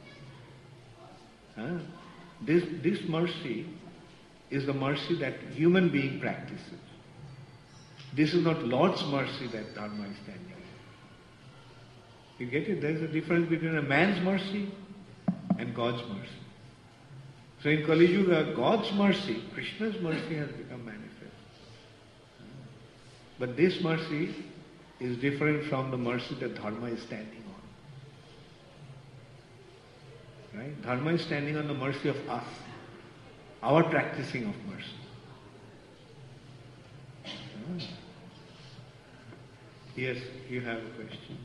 Huh? This, this mercy is the mercy that human being practices. This is not Lord's mercy that Dharma is standing in. You get it? There is a difference between a man's mercy and God's mercy. So in Kali Yuga, God's mercy, Krishna's mercy has become manifest. But this mercy is different from the mercy that Dharma is standing on. Right? Dharma is standing on the mercy of us, our practicing of mercy. Ah. Yes, you have a question.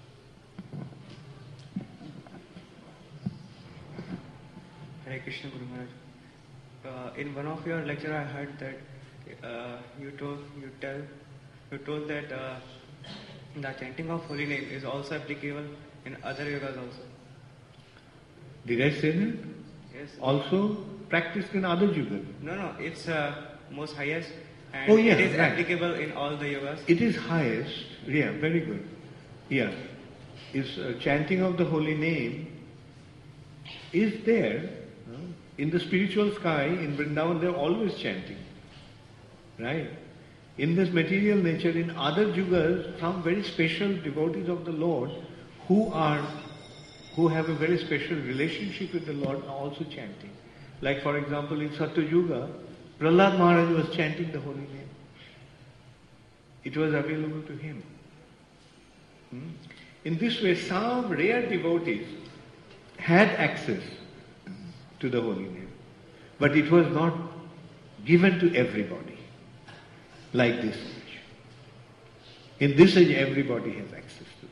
Hare Krishna Guru Maharaj. Uh, in one of your lecture, I heard that uh, you told you tell you told that uh, the chanting of holy name is also applicable in other yogas also.
Did I say that?
Yes.
Also practiced in other yugas.
No, no, it's uh, most highest, and
Oh, yeah,
it is
right.
applicable in all the yogas.
It is highest. Yeah, very good. Yeah. Is uh, chanting of the holy name is there. uh, In the spiritual sky, in Vrindavan, they are always chanting. Right? In this material nature, in other yugas, some very special devotees of the Lord who are, who have a very special relationship with the Lord are also chanting. Like for example, in Satya Yuga, Prahlad Maharaj was chanting the holy name. It was available to him. Hmm? In this way, some rare devotees had access to the holy name, but it was not given to everybody. Like this age. In this age, everybody has access to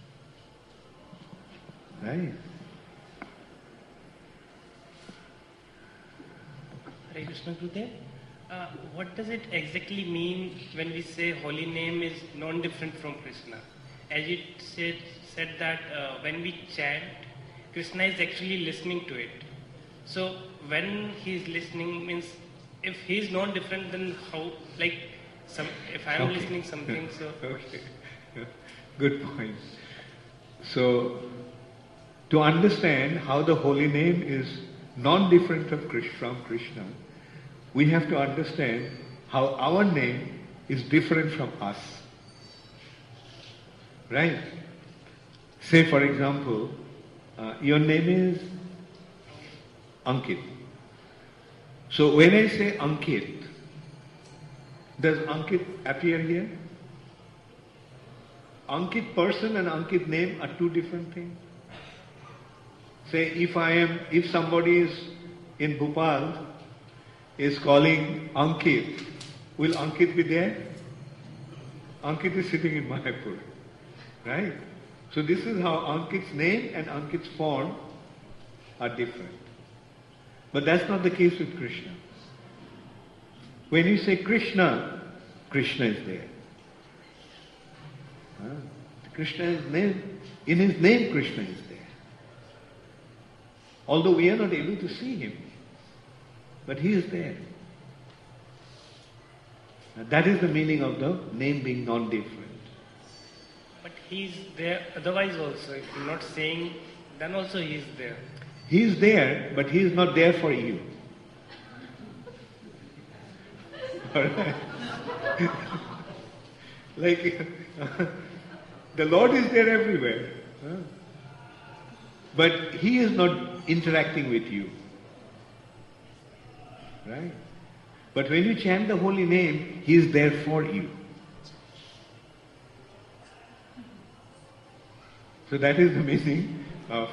that. Right?
Hare Krishna Gurudev. Uh, what does it exactly mean when we say holy name is non-different from Krishna? As it said, said that uh, when we chant, Krishna is actually listening to it. So when he is listening means if he is non-different, then how, like, some, if I am
Okay.
listening something, so...
Okay. Good point. So, to understand how the holy name is non-different of Krish- from Krishna, we have to understand how our name is different from us. Right? Say for example, uh, your name is Ankit. So when I say Ankit, does Ankit appear here? Ankit person and Ankit name are two different things. Say if I am, if somebody is in Bhopal is calling Ankit, will Ankit be there? Ankit is sitting in Mayapur, right? So this is how Ankit's name and Ankit's form are different. But that's not the case with Krishna. When you say Krishna, Krishna is there. Huh? Krishna is name, in his name Krishna is there. Although we are not able to see him, but he is there. Now that is the meaning of the name being non-different.
But he is there otherwise also. If you're not saying, then also he is there.
He is there, but he is not there for you. Alright? Like, the Lord is there everywhere. Huh? But he is not interacting with you. Right? But when you chant the holy name, he is there for you. So that is the meaning of...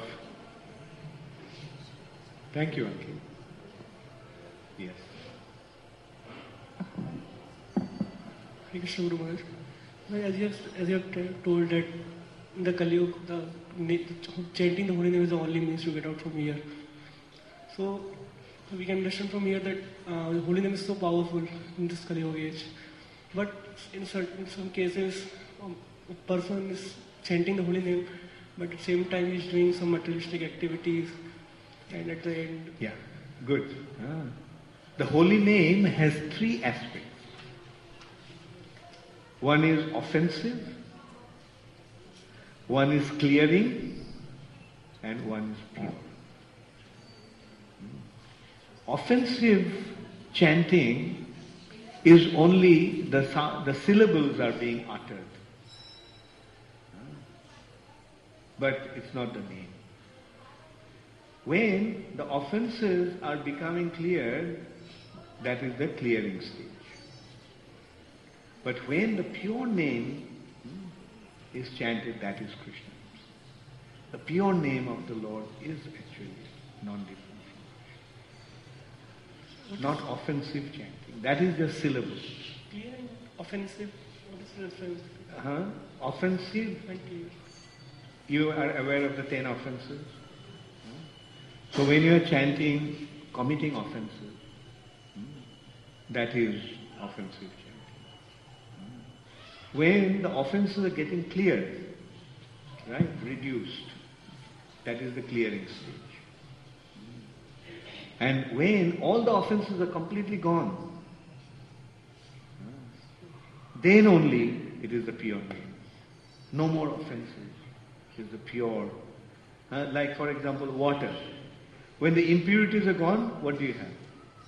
Thank you, Ankit. Yes.
Hare Krishna, Guru Maharaj. As you have, as you have t- told that in the Kali Yuga, the, the chanting the holy name is the only means to get out from here. So we can understand from here that uh, the holy name is so powerful in this Kali Yuga age. But in, certain, in some cases, um, a person is chanting the holy name, but at the same time he is doing some materialistic activities, and at the end...
Yeah, good. Ah. The holy name has three aspects. One is offensive, one is clearing, and one is pure. Offensive chanting is only the, the syllables are being uttered. But it's not the name. When the offenses are becoming clear, that is the clearing stage. But when the pure name is chanted, that is Krishna. The pure name of the Lord is actually non-different from Krishna. Not offensive chanting. That is just syllables.
Clear and offensive, what is the difference?
Uh-huh. Offensive,
And clear.
you are aware of the ten offenses? So when you are chanting, committing offenses, that is offensive chanting. When the offenses are getting cleared, right, reduced, that is the clearing stage. And when all the offenses are completely gone, then only it is the pure name. No more offenses. It is the pure. Uh, like for example, water. When the impurities are gone, what do you have?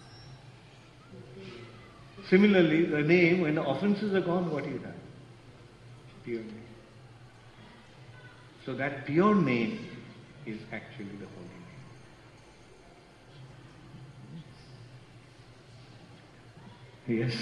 Similarly, the name, when the offenses are gone, what do you have? Pure name. So that pure name is actually the holy name. Yes.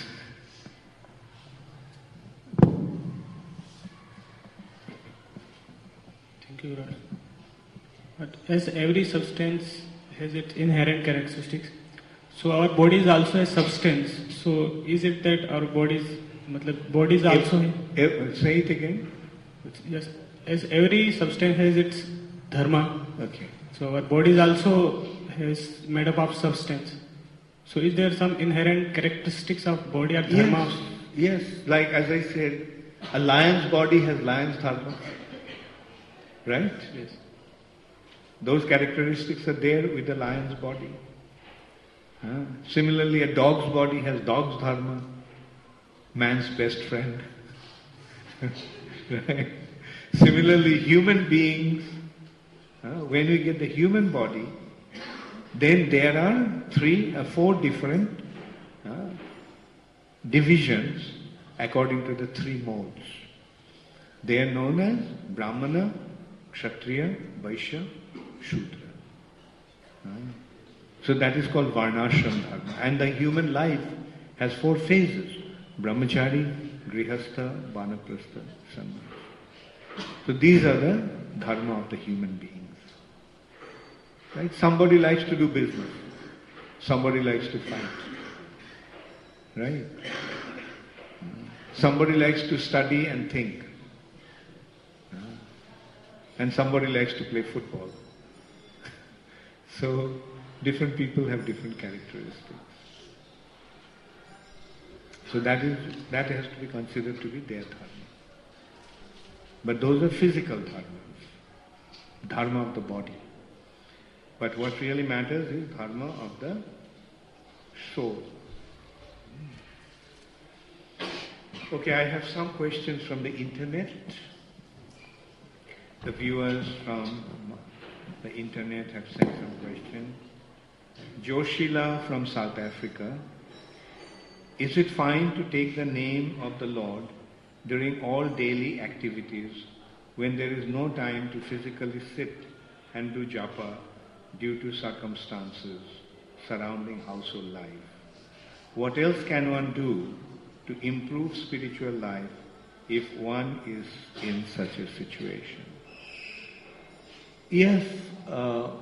Thank you, Lord. But as every substance has its inherent characteristics, so our body is also a substance. So is it that our bodies, matlab, body is also...
If, if, say it again.
Yes. As every substance has its dharma.
Okay.
So our body is also is made up of substance. So is there some inherent characteristics of body or dharma?
Yes. Yes. Like as I said, a lion's body has lion's dharma. Right?
Yes.
Those characteristics are there with the lion's body. Huh? Similarly, a dog's body has dog's dharma, man's best friend. Right? Similarly, human beings, uh, when we get the human body, then there are three or four different uh, divisions according to the three modes. They are known as Brahmana, Kshatriya, Vaishya, Shudra. Uh, So that is called Varnashram Dharma. And the human life has four phases: Brahmachari, Grihastha, Vanaprastha, Sannyas. So these are the dharma of the human beings. Right? Somebody likes to do business. Somebody likes to fight. Right? Somebody likes to study and think. And somebody likes to play football. So different people have different characteristics. So that is that has to be considered to be their dharma. But those are physical dharmas, dharma of the body. But what really matters is dharma of the soul. Okay, I have some questions from the internet. The viewers from the internet have sent some questions. Joshila from South Africa. Is it fine to take the name of the Lord during all daily activities when there is no time to physically sit and do japa due to circumstances surrounding household life? What else can one do to improve spiritual life if one is in such a situation? Yes, uh,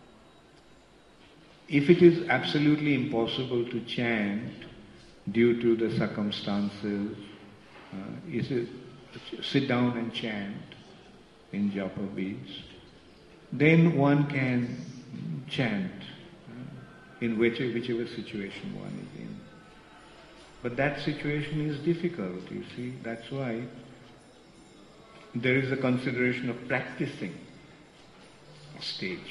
if it is absolutely impossible to chant due to the circumstances, uh, is it sit down and chant in japa beads, then one can chant uh, in whichever, whichever situation one is in. But that situation is difficult, you see. That's why there is a consideration of practicing stage.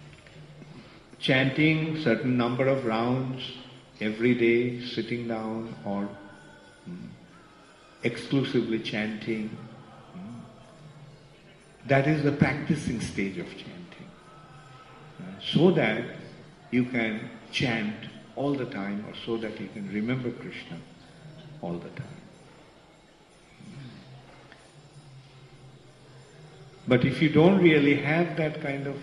Chanting certain number of rounds every day, sitting down, or mm, exclusively chanting. Mm, that is the practicing stage of chanting. Uh, so that you can chant all the time, or so that you can remember Krishna all the time. But if you don't really have that kind of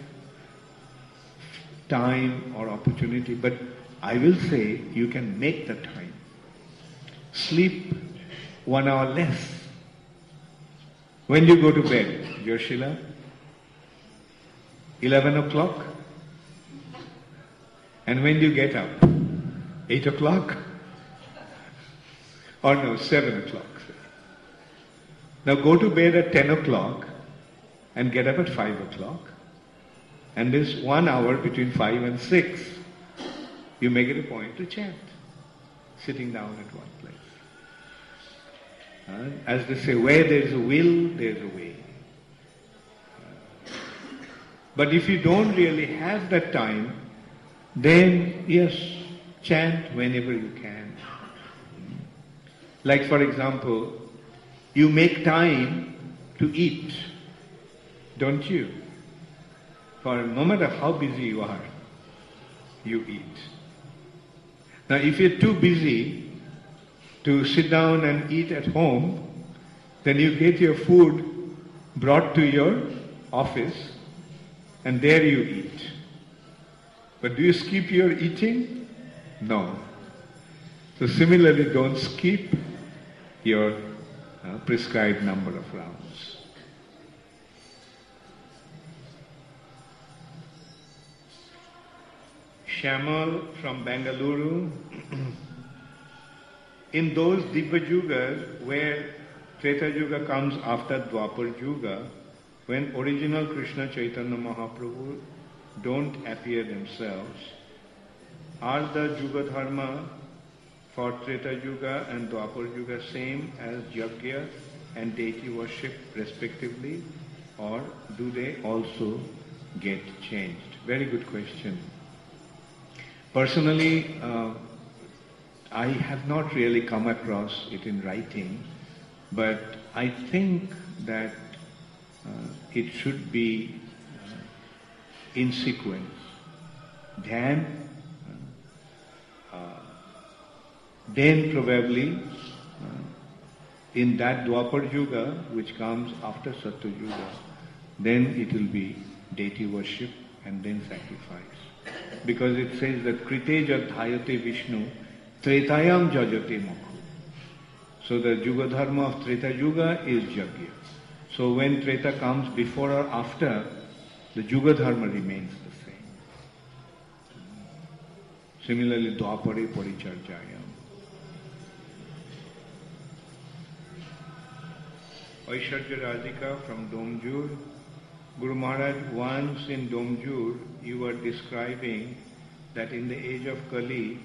time or opportunity, but I will say you can make the time. Sleep one hour less. When you go to bed, Yoshila, eleven o'clock? And when do you get up? eight o'clock? Or no, seven o'clock. Now go to bed at ten o'clock and get up at five o'clock. And this one hour between five and six, you make it a point to chant, sitting down at one place. Uh, as they say, where there is a will, there is a way. Uh, but if you don't really have that time, then yes, chant whenever you can. Like for example, you make time to eat, don't you? For no matter how busy you are, you eat. Now if you're too busy to sit down and eat at home, then you get your food brought to your office and there you eat. But do you skip your eating? No. So similarly, don't skip your uh, prescribed number of rounds. Shamal from Bengaluru. In those Dibba Yugas where Treta Yuga comes after Dwapar Yuga, when original Krishna Chaitanya Mahaprabhu don't appear themselves, are the Yuga Dharma for Treta Yuga and Dwapar Yuga same as Yajna and deity worship respectively, or do they also get changed? Very good question. Personally, uh, I have not really come across it in writing, but I think that uh, it should be uh, in sequence. Dhyan, uh, then probably uh, in that Dwapar Yuga, which comes after Satya Yuga, then it will be deity worship and then sacrifice. Because it says that Krite Jadhayate Vishnu Tretayam Jajate Mokhu. So the Yuga Dharma of Treta Yuga is Yajna. So when Treta comes before or after, the Yuga Dharma remains the same. Similarly, Dwapare Paricharjayam. Aishwarya Radhika from Domjur. Guru Maharaj, once in Domjur, you were describing that in the age of Kali,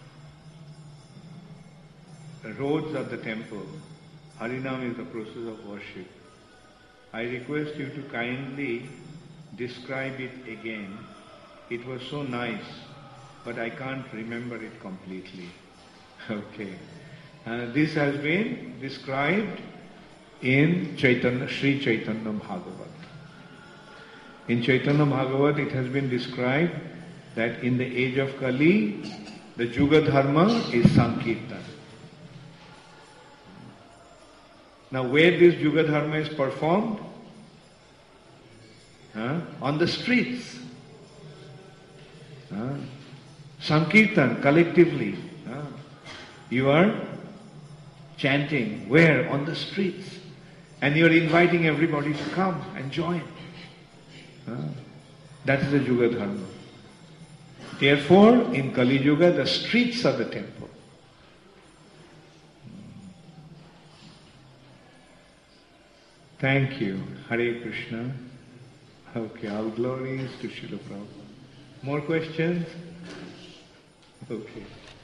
the roads of the temple, Harinam is the process of worship. I request you to kindly describe it again. It was so nice, but I can't remember it completely. Okay. Uh, this has been described in Chaitanya, Sri Chaitanya Bhagavat. In Chaitanya Bhagavat it has been described that in the age of Kali, the Yuga Dharma is Sankirtan. Now where this Yuga Dharma is performed? Huh? On the streets. Huh? Sankirtan, collectively. Huh? You are chanting. Where? On the streets. And you are inviting everybody to come and join. Huh? That is the Yuga Dharma. Therefore, in Kali Yuga, the streets are the temple. Thank you. Hare Krishna. Okay, all glories to Srila Prabhupada. More questions? Okay.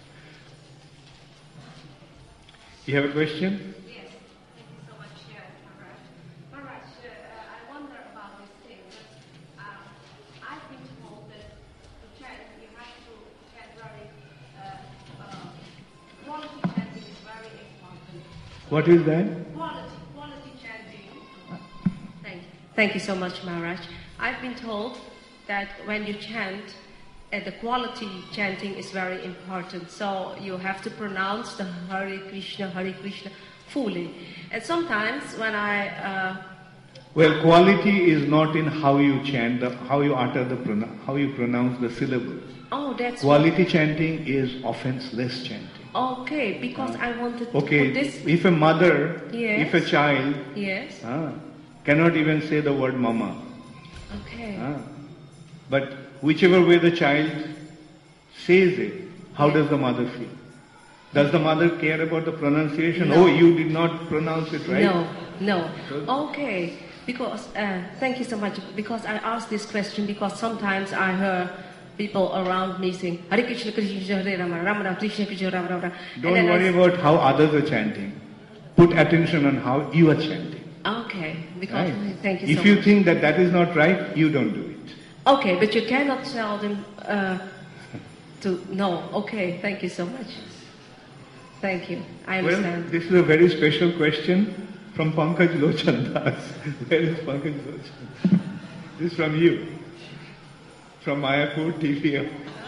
You have a question?
Yes. Thank you so much, uh, Maharaj. Maharaj, uh, I wonder about this thing. But, um, I've been told that to chant, you have to chant very, uh, uh, quality chanting is very important.
What is that?
Quality, quality chanting. Thank you. Thank you so much, Maharaj. I've been told that when you chant, uh, the quality chanting is very important. So you have to pronounce the Hare Krishna, Hare Krishna fully. And sometimes when I... Uh,
well, quality is not in how you chant, the, how you utter the, how you pronounce the syllables.
Oh, that's...
Quality chanting is offenseless chanting.
Okay, because I wanted to
okay,
put this...
if a mother,
yes.
if a child
yes.
ah, cannot even say the word mama.
Okay.
Ah, but whichever way the child says it, how does the mother feel? Does the mother care about the pronunciation?
No.
Oh, you did not pronounce it right?
No, no. Okay, because, uh, thank you so much, because I asked this question because sometimes I hear people around me saying, Hare Krishna, Krishna, Hare Rama, Rama Rama, Krishna, Krishna, Rama Rama.
Don't worry about how others are chanting. Put attention on how you are chanting.
Okay, because,
right.
thank you so
if
much.
If you think that that is not right, you don't do it.
Okay, but you cannot tell them uh, to, no. Okay, thank you so much. Thank you, I understand.
Well, this is a very special question from Pankaj Lochandas. Where is Pankaj Lochandas? This is from you. From Mayapur T V.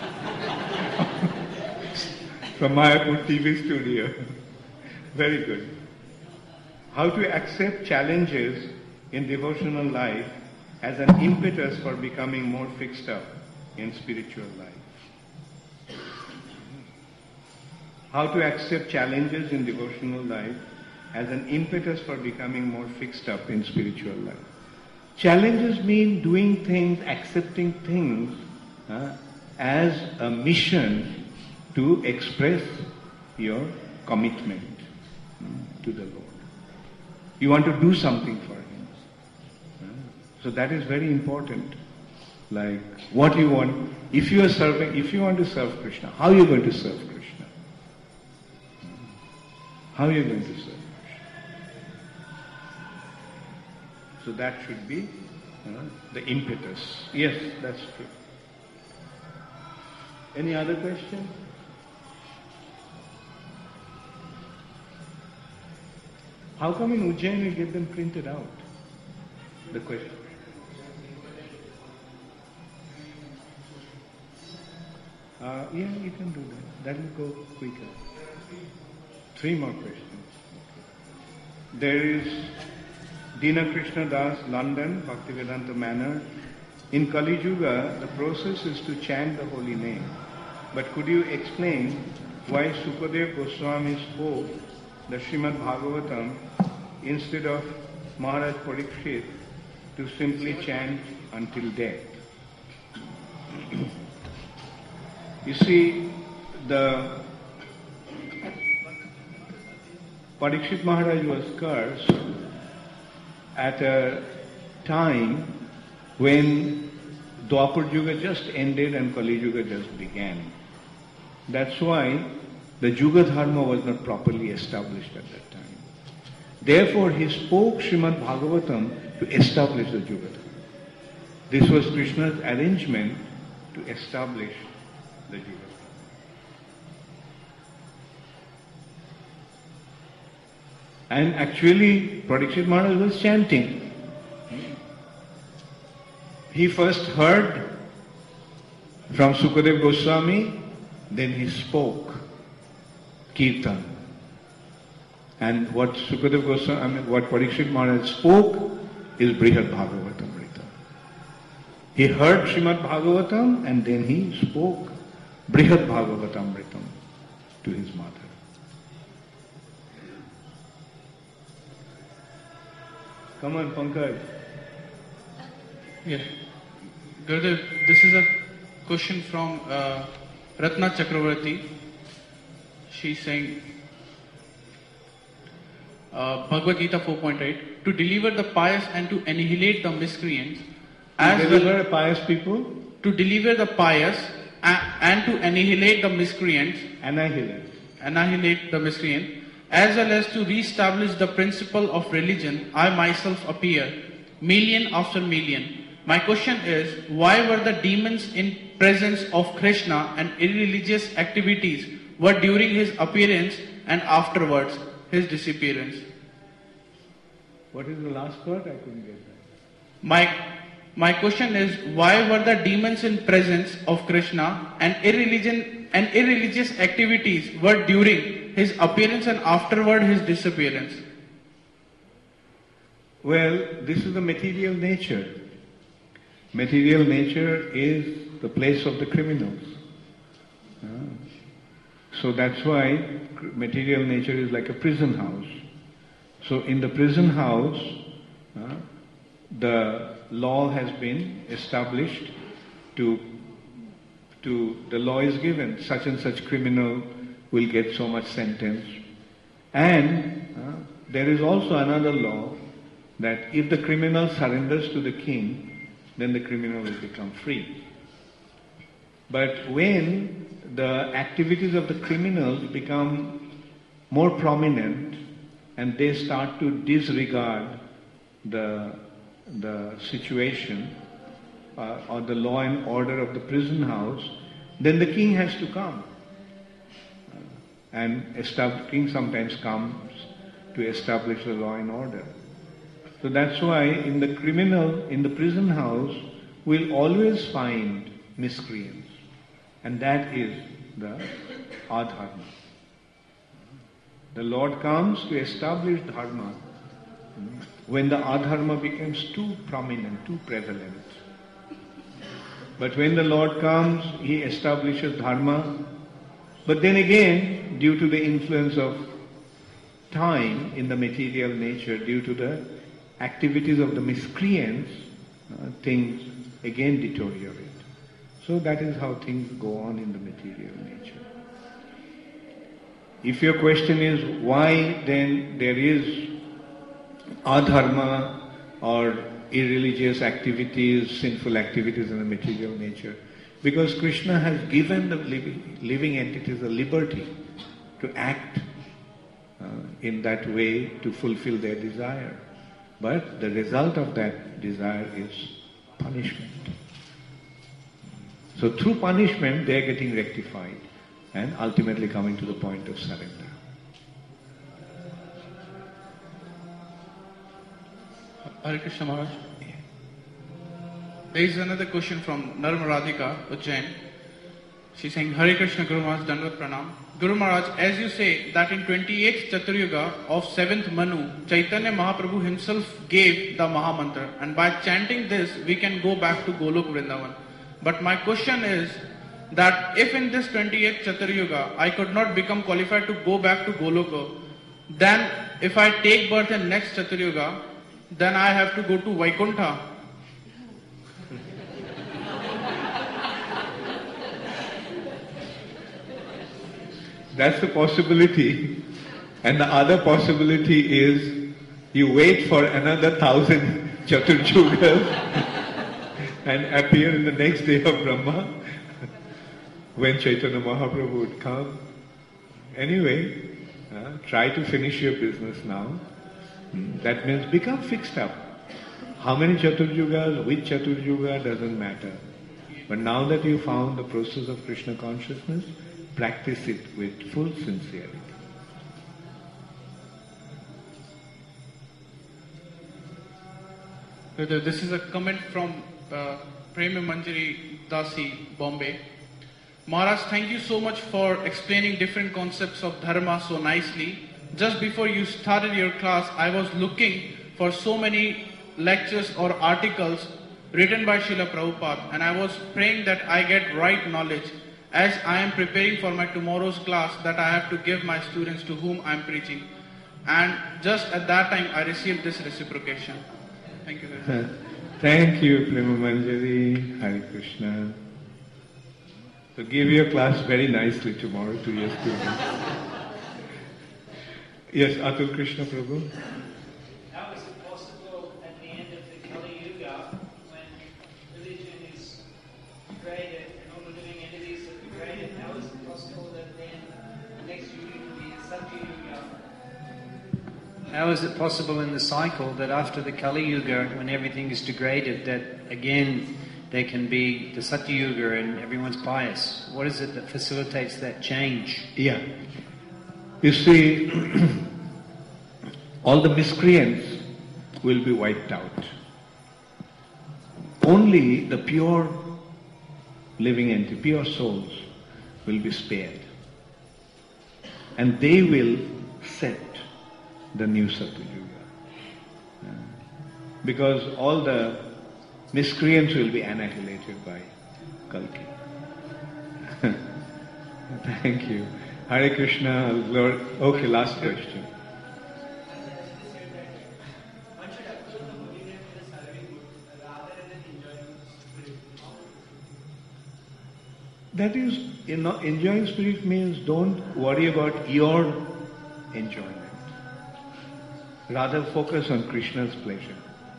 From Mayapur T V studio. Very good. How to accept challenges in devotional life as an impetus for becoming more fixed up in spiritual life. How to accept challenges in devotional life as an impetus for becoming more fixed up in spiritual life. Challenges mean doing things, accepting things uh, as a mission to express your commitment uh, to the Lord. You want to do something for Him. Uh, so that is very important. Like what you want, if you are serving, if you want to serve Krishna, how are you going to serve Krishna? How are you going to serve Krishna? So that should be uh, the impetus. Yes, that's true. Any other question? How come in Ujjain we get them printed out? The question. Uh, yeah, you can do that. That will go quicker. Three more questions. There is Dina Krishna Das, London, Bhaktivedanta Manor. In Kali Yuga, the process is to chant the holy name. But could you explain why Sukadev Goswami spoke the Srimad Bhagavatam instead of Maharaj Parikshit to simply chant until death? You see, the Parikshit Maharaj was cursed at a time when Dwapar Yuga just ended and Kali Yuga just began. That's why the Yuga Dharma was not properly established at that time. Therefore, he spoke Srimad Bhagavatam to establish the Yuga Dharma. This was Krishna's arrangement to establish the Yuga Dharma. And actually, Parikshit Maharaj was chanting. He first heard from Sukadev Goswami, then he spoke Kirtan. And what Sukadev Goswami, I mean, what Parikshit Maharaj spoke is Brihad Bhagavatamrita. He heard Srimad Bhagavatam and then he spoke Brihad Bhagavatamritam to his mother. Come on, Pankaj.
Yeah. Gurudev, this is a question from uh, Ratna Chakravarti. She's saying, uh, Bhagavad Gita four point eight, to deliver the pious and to annihilate the miscreants. As
to deliver well, pious people?
To deliver the pious and, and to annihilate the miscreants.
Annihilate.
Annihilate the miscreant. As well as to re-establish the principle of religion, I myself appear, million after million. My question is, why were the demons in presence of Krishna and irreligious activities were during his appearance and afterwards his disappearance?
What is the last part? I couldn't get that.
My, my question is, why were the demons in presence of Krishna and irreligion and irreligious activities were during his appearance and afterward his disappearance?
Well, this is the material nature. Material nature is the place of the criminals. Uh, so that's why material nature is like a prison house. So in the prison house, uh, the law has been established to, to, the law is given, such and such criminal will get so much sentence. And uh, there is also another law that if the criminal surrenders to the king, then the criminal will become free. But when the activities of the criminals become more prominent and they start to disregard the, the situation uh, or the law and order of the prison house, then the king has to come. Uh, and estab- king sometimes comes to establish the law and order. So that's why in the criminal, in the prison house, we'll always find miscreants. And that is the adharma. The Lord comes to establish dharma when the adharma becomes too prominent, too prevalent. But when the Lord comes, He establishes dharma. But then again, due to the influence of time in the material nature, due to the activities of the miscreants, uh, things again deteriorate. So that is how things go on in the material nature. If your question is why then there is adharma or irreligious activities, sinful activities in the material nature, because Krishna has given the living, living entities the liberty to act uh, in that way to fulfill their desire. But the result of that desire is punishment. So through punishment they are getting rectified and ultimately coming to the point of surrender.
Hare Krishna Maharaj. There is another question from Narma Radhika, Ujjain. She's saying, Hare Krishna Guru Maharaj, Dandavat Pranam. Guru Maharaj, as you say that in twenty-eighth Chaturyuga of seventh Manu, Chaitanya Mahaprabhu himself gave the Mahamantra, and by chanting this we can go back to Golok Vrindavan. But my question is that if in this twenty-eighth Chaturyuga I could not become qualified to go back to Goloka, then if I take birth in next Chaturyuga, then I have to go to Vaikuntha.
That's the possibility. And the other possibility is you wait for another thousand Chaturjugas and appear in the next day of Brahma when Chaitanya Mahaprabhu would come. Anyway, uh, try to finish your business now. Hmm. That means become fixed up. How many Chaturjugas, which Chaturjuga, doesn't matter. But now that you found the process of Krishna consciousness, practice it with full sincerity.
This is a comment from uh, Prema Manjari Dasi, Bombay. Maharaj, thank you so much for explaining different concepts of dharma so nicely. Just before you started your class, I was looking for so many lectures or articles written by Srila Prabhupada, and I was praying that I get right knowledge as I am preparing for my tomorrow's class that I have to give my students to whom I am preaching. And just at that time I received this reciprocation. Thank you very much.
Thank you, Prema Manjari. Hare Krishna. So give your class very nicely tomorrow to your students. Yes, Atul Krishna Prabhu.
How is it possible at the end of the Kali Yuga, when religion is degraded and all the living entities are degraded, how is it possible that then the next yuga will be Satya Yuga?
How is it possible in the cycle that after the Kali Yuga, when everything is degraded, that again there can be the Satya Yuga and everyone's pious? What is it that facilitates that change?
Yeah. You see, all the miscreants will be wiped out. Only the pure living entity, pure souls will be spared. And they will set the new Satya Yuga. Because all the miscreants will be annihilated by Kalki. Thank you. Hare Krishna, Lord. Okay, last question. That is, you know, enjoying spirit means don't worry about your enjoyment. Rather focus on Krishna's pleasure.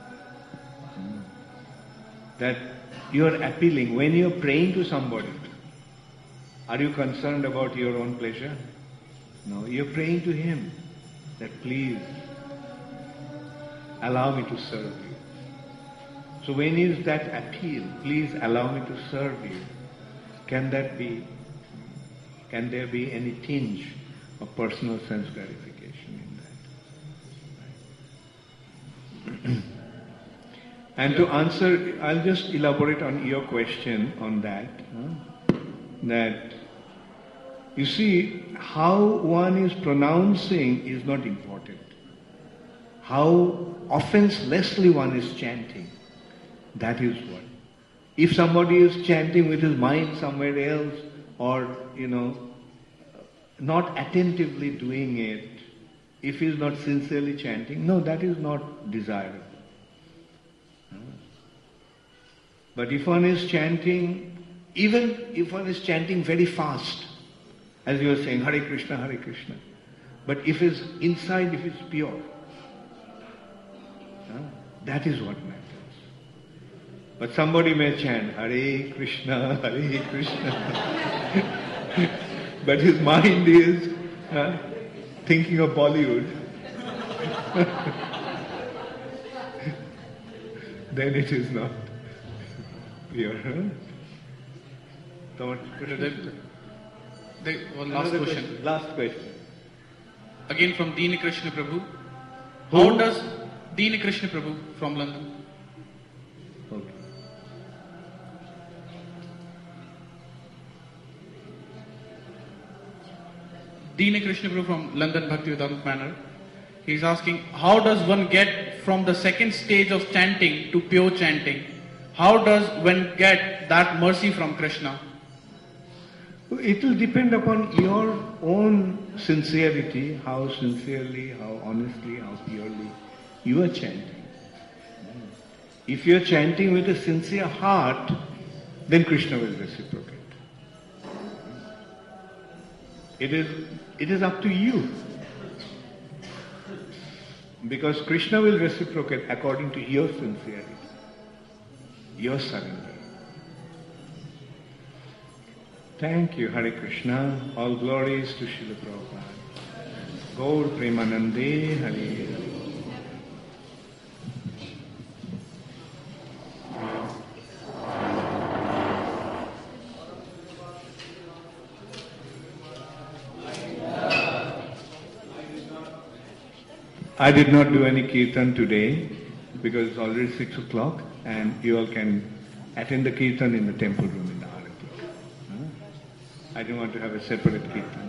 That you are appealing. When you are praying to somebody, are you concerned about your own pleasure? No, you are praying to him that please allow me to serve you. So when is that appeal, please allow me to serve you, can that be, can there be any tinge of personal sense gratification in that? And to answer, I'll just elaborate on your question on that. Huh? That, you see, how one is pronouncing is not important. How offenselessly one is chanting, that is what. If somebody is chanting with his mind somewhere else, or, you know, not attentively doing it, if he is not sincerely chanting, no, that is not desirable. But if one is chanting, even if one is chanting very fast, as you were saying, Hare Krishna, Hare Krishna, but if it's inside, if it's pure, uh, that is what matters. But somebody may chant, Hare Krishna, Hare Krishna, but his mind is uh, thinking of Bollywood. Then it is not pure. Huh?
The, the, one last
Another
question.
question. Last question.
Again from Dini Krishna Prabhu.
Who?
How does Dini Krishna Prabhu from London?
Okay.
Dina Krishna Guru from London Bhakti Vedanta Manor. He's asking, how does one get from the second stage of chanting to pure chanting? How does one get that mercy from Krishna?
It will depend upon your own sincerity, how sincerely, how honestly, how purely you are chanting. If you are chanting with a sincere heart, then Krishna will reciprocate. It is, it is up to you. Because Krishna will reciprocate according to your sincerity, your surrender. Thank you, Hare Krishna. All glories to Srila Prabhupada. Gaur Premanande, Hare Hare. I did not do any kirtan today because it's already six o'clock and you all can attend the kirtan in the temple room in the Arati. I don't want to have a separate kirtan.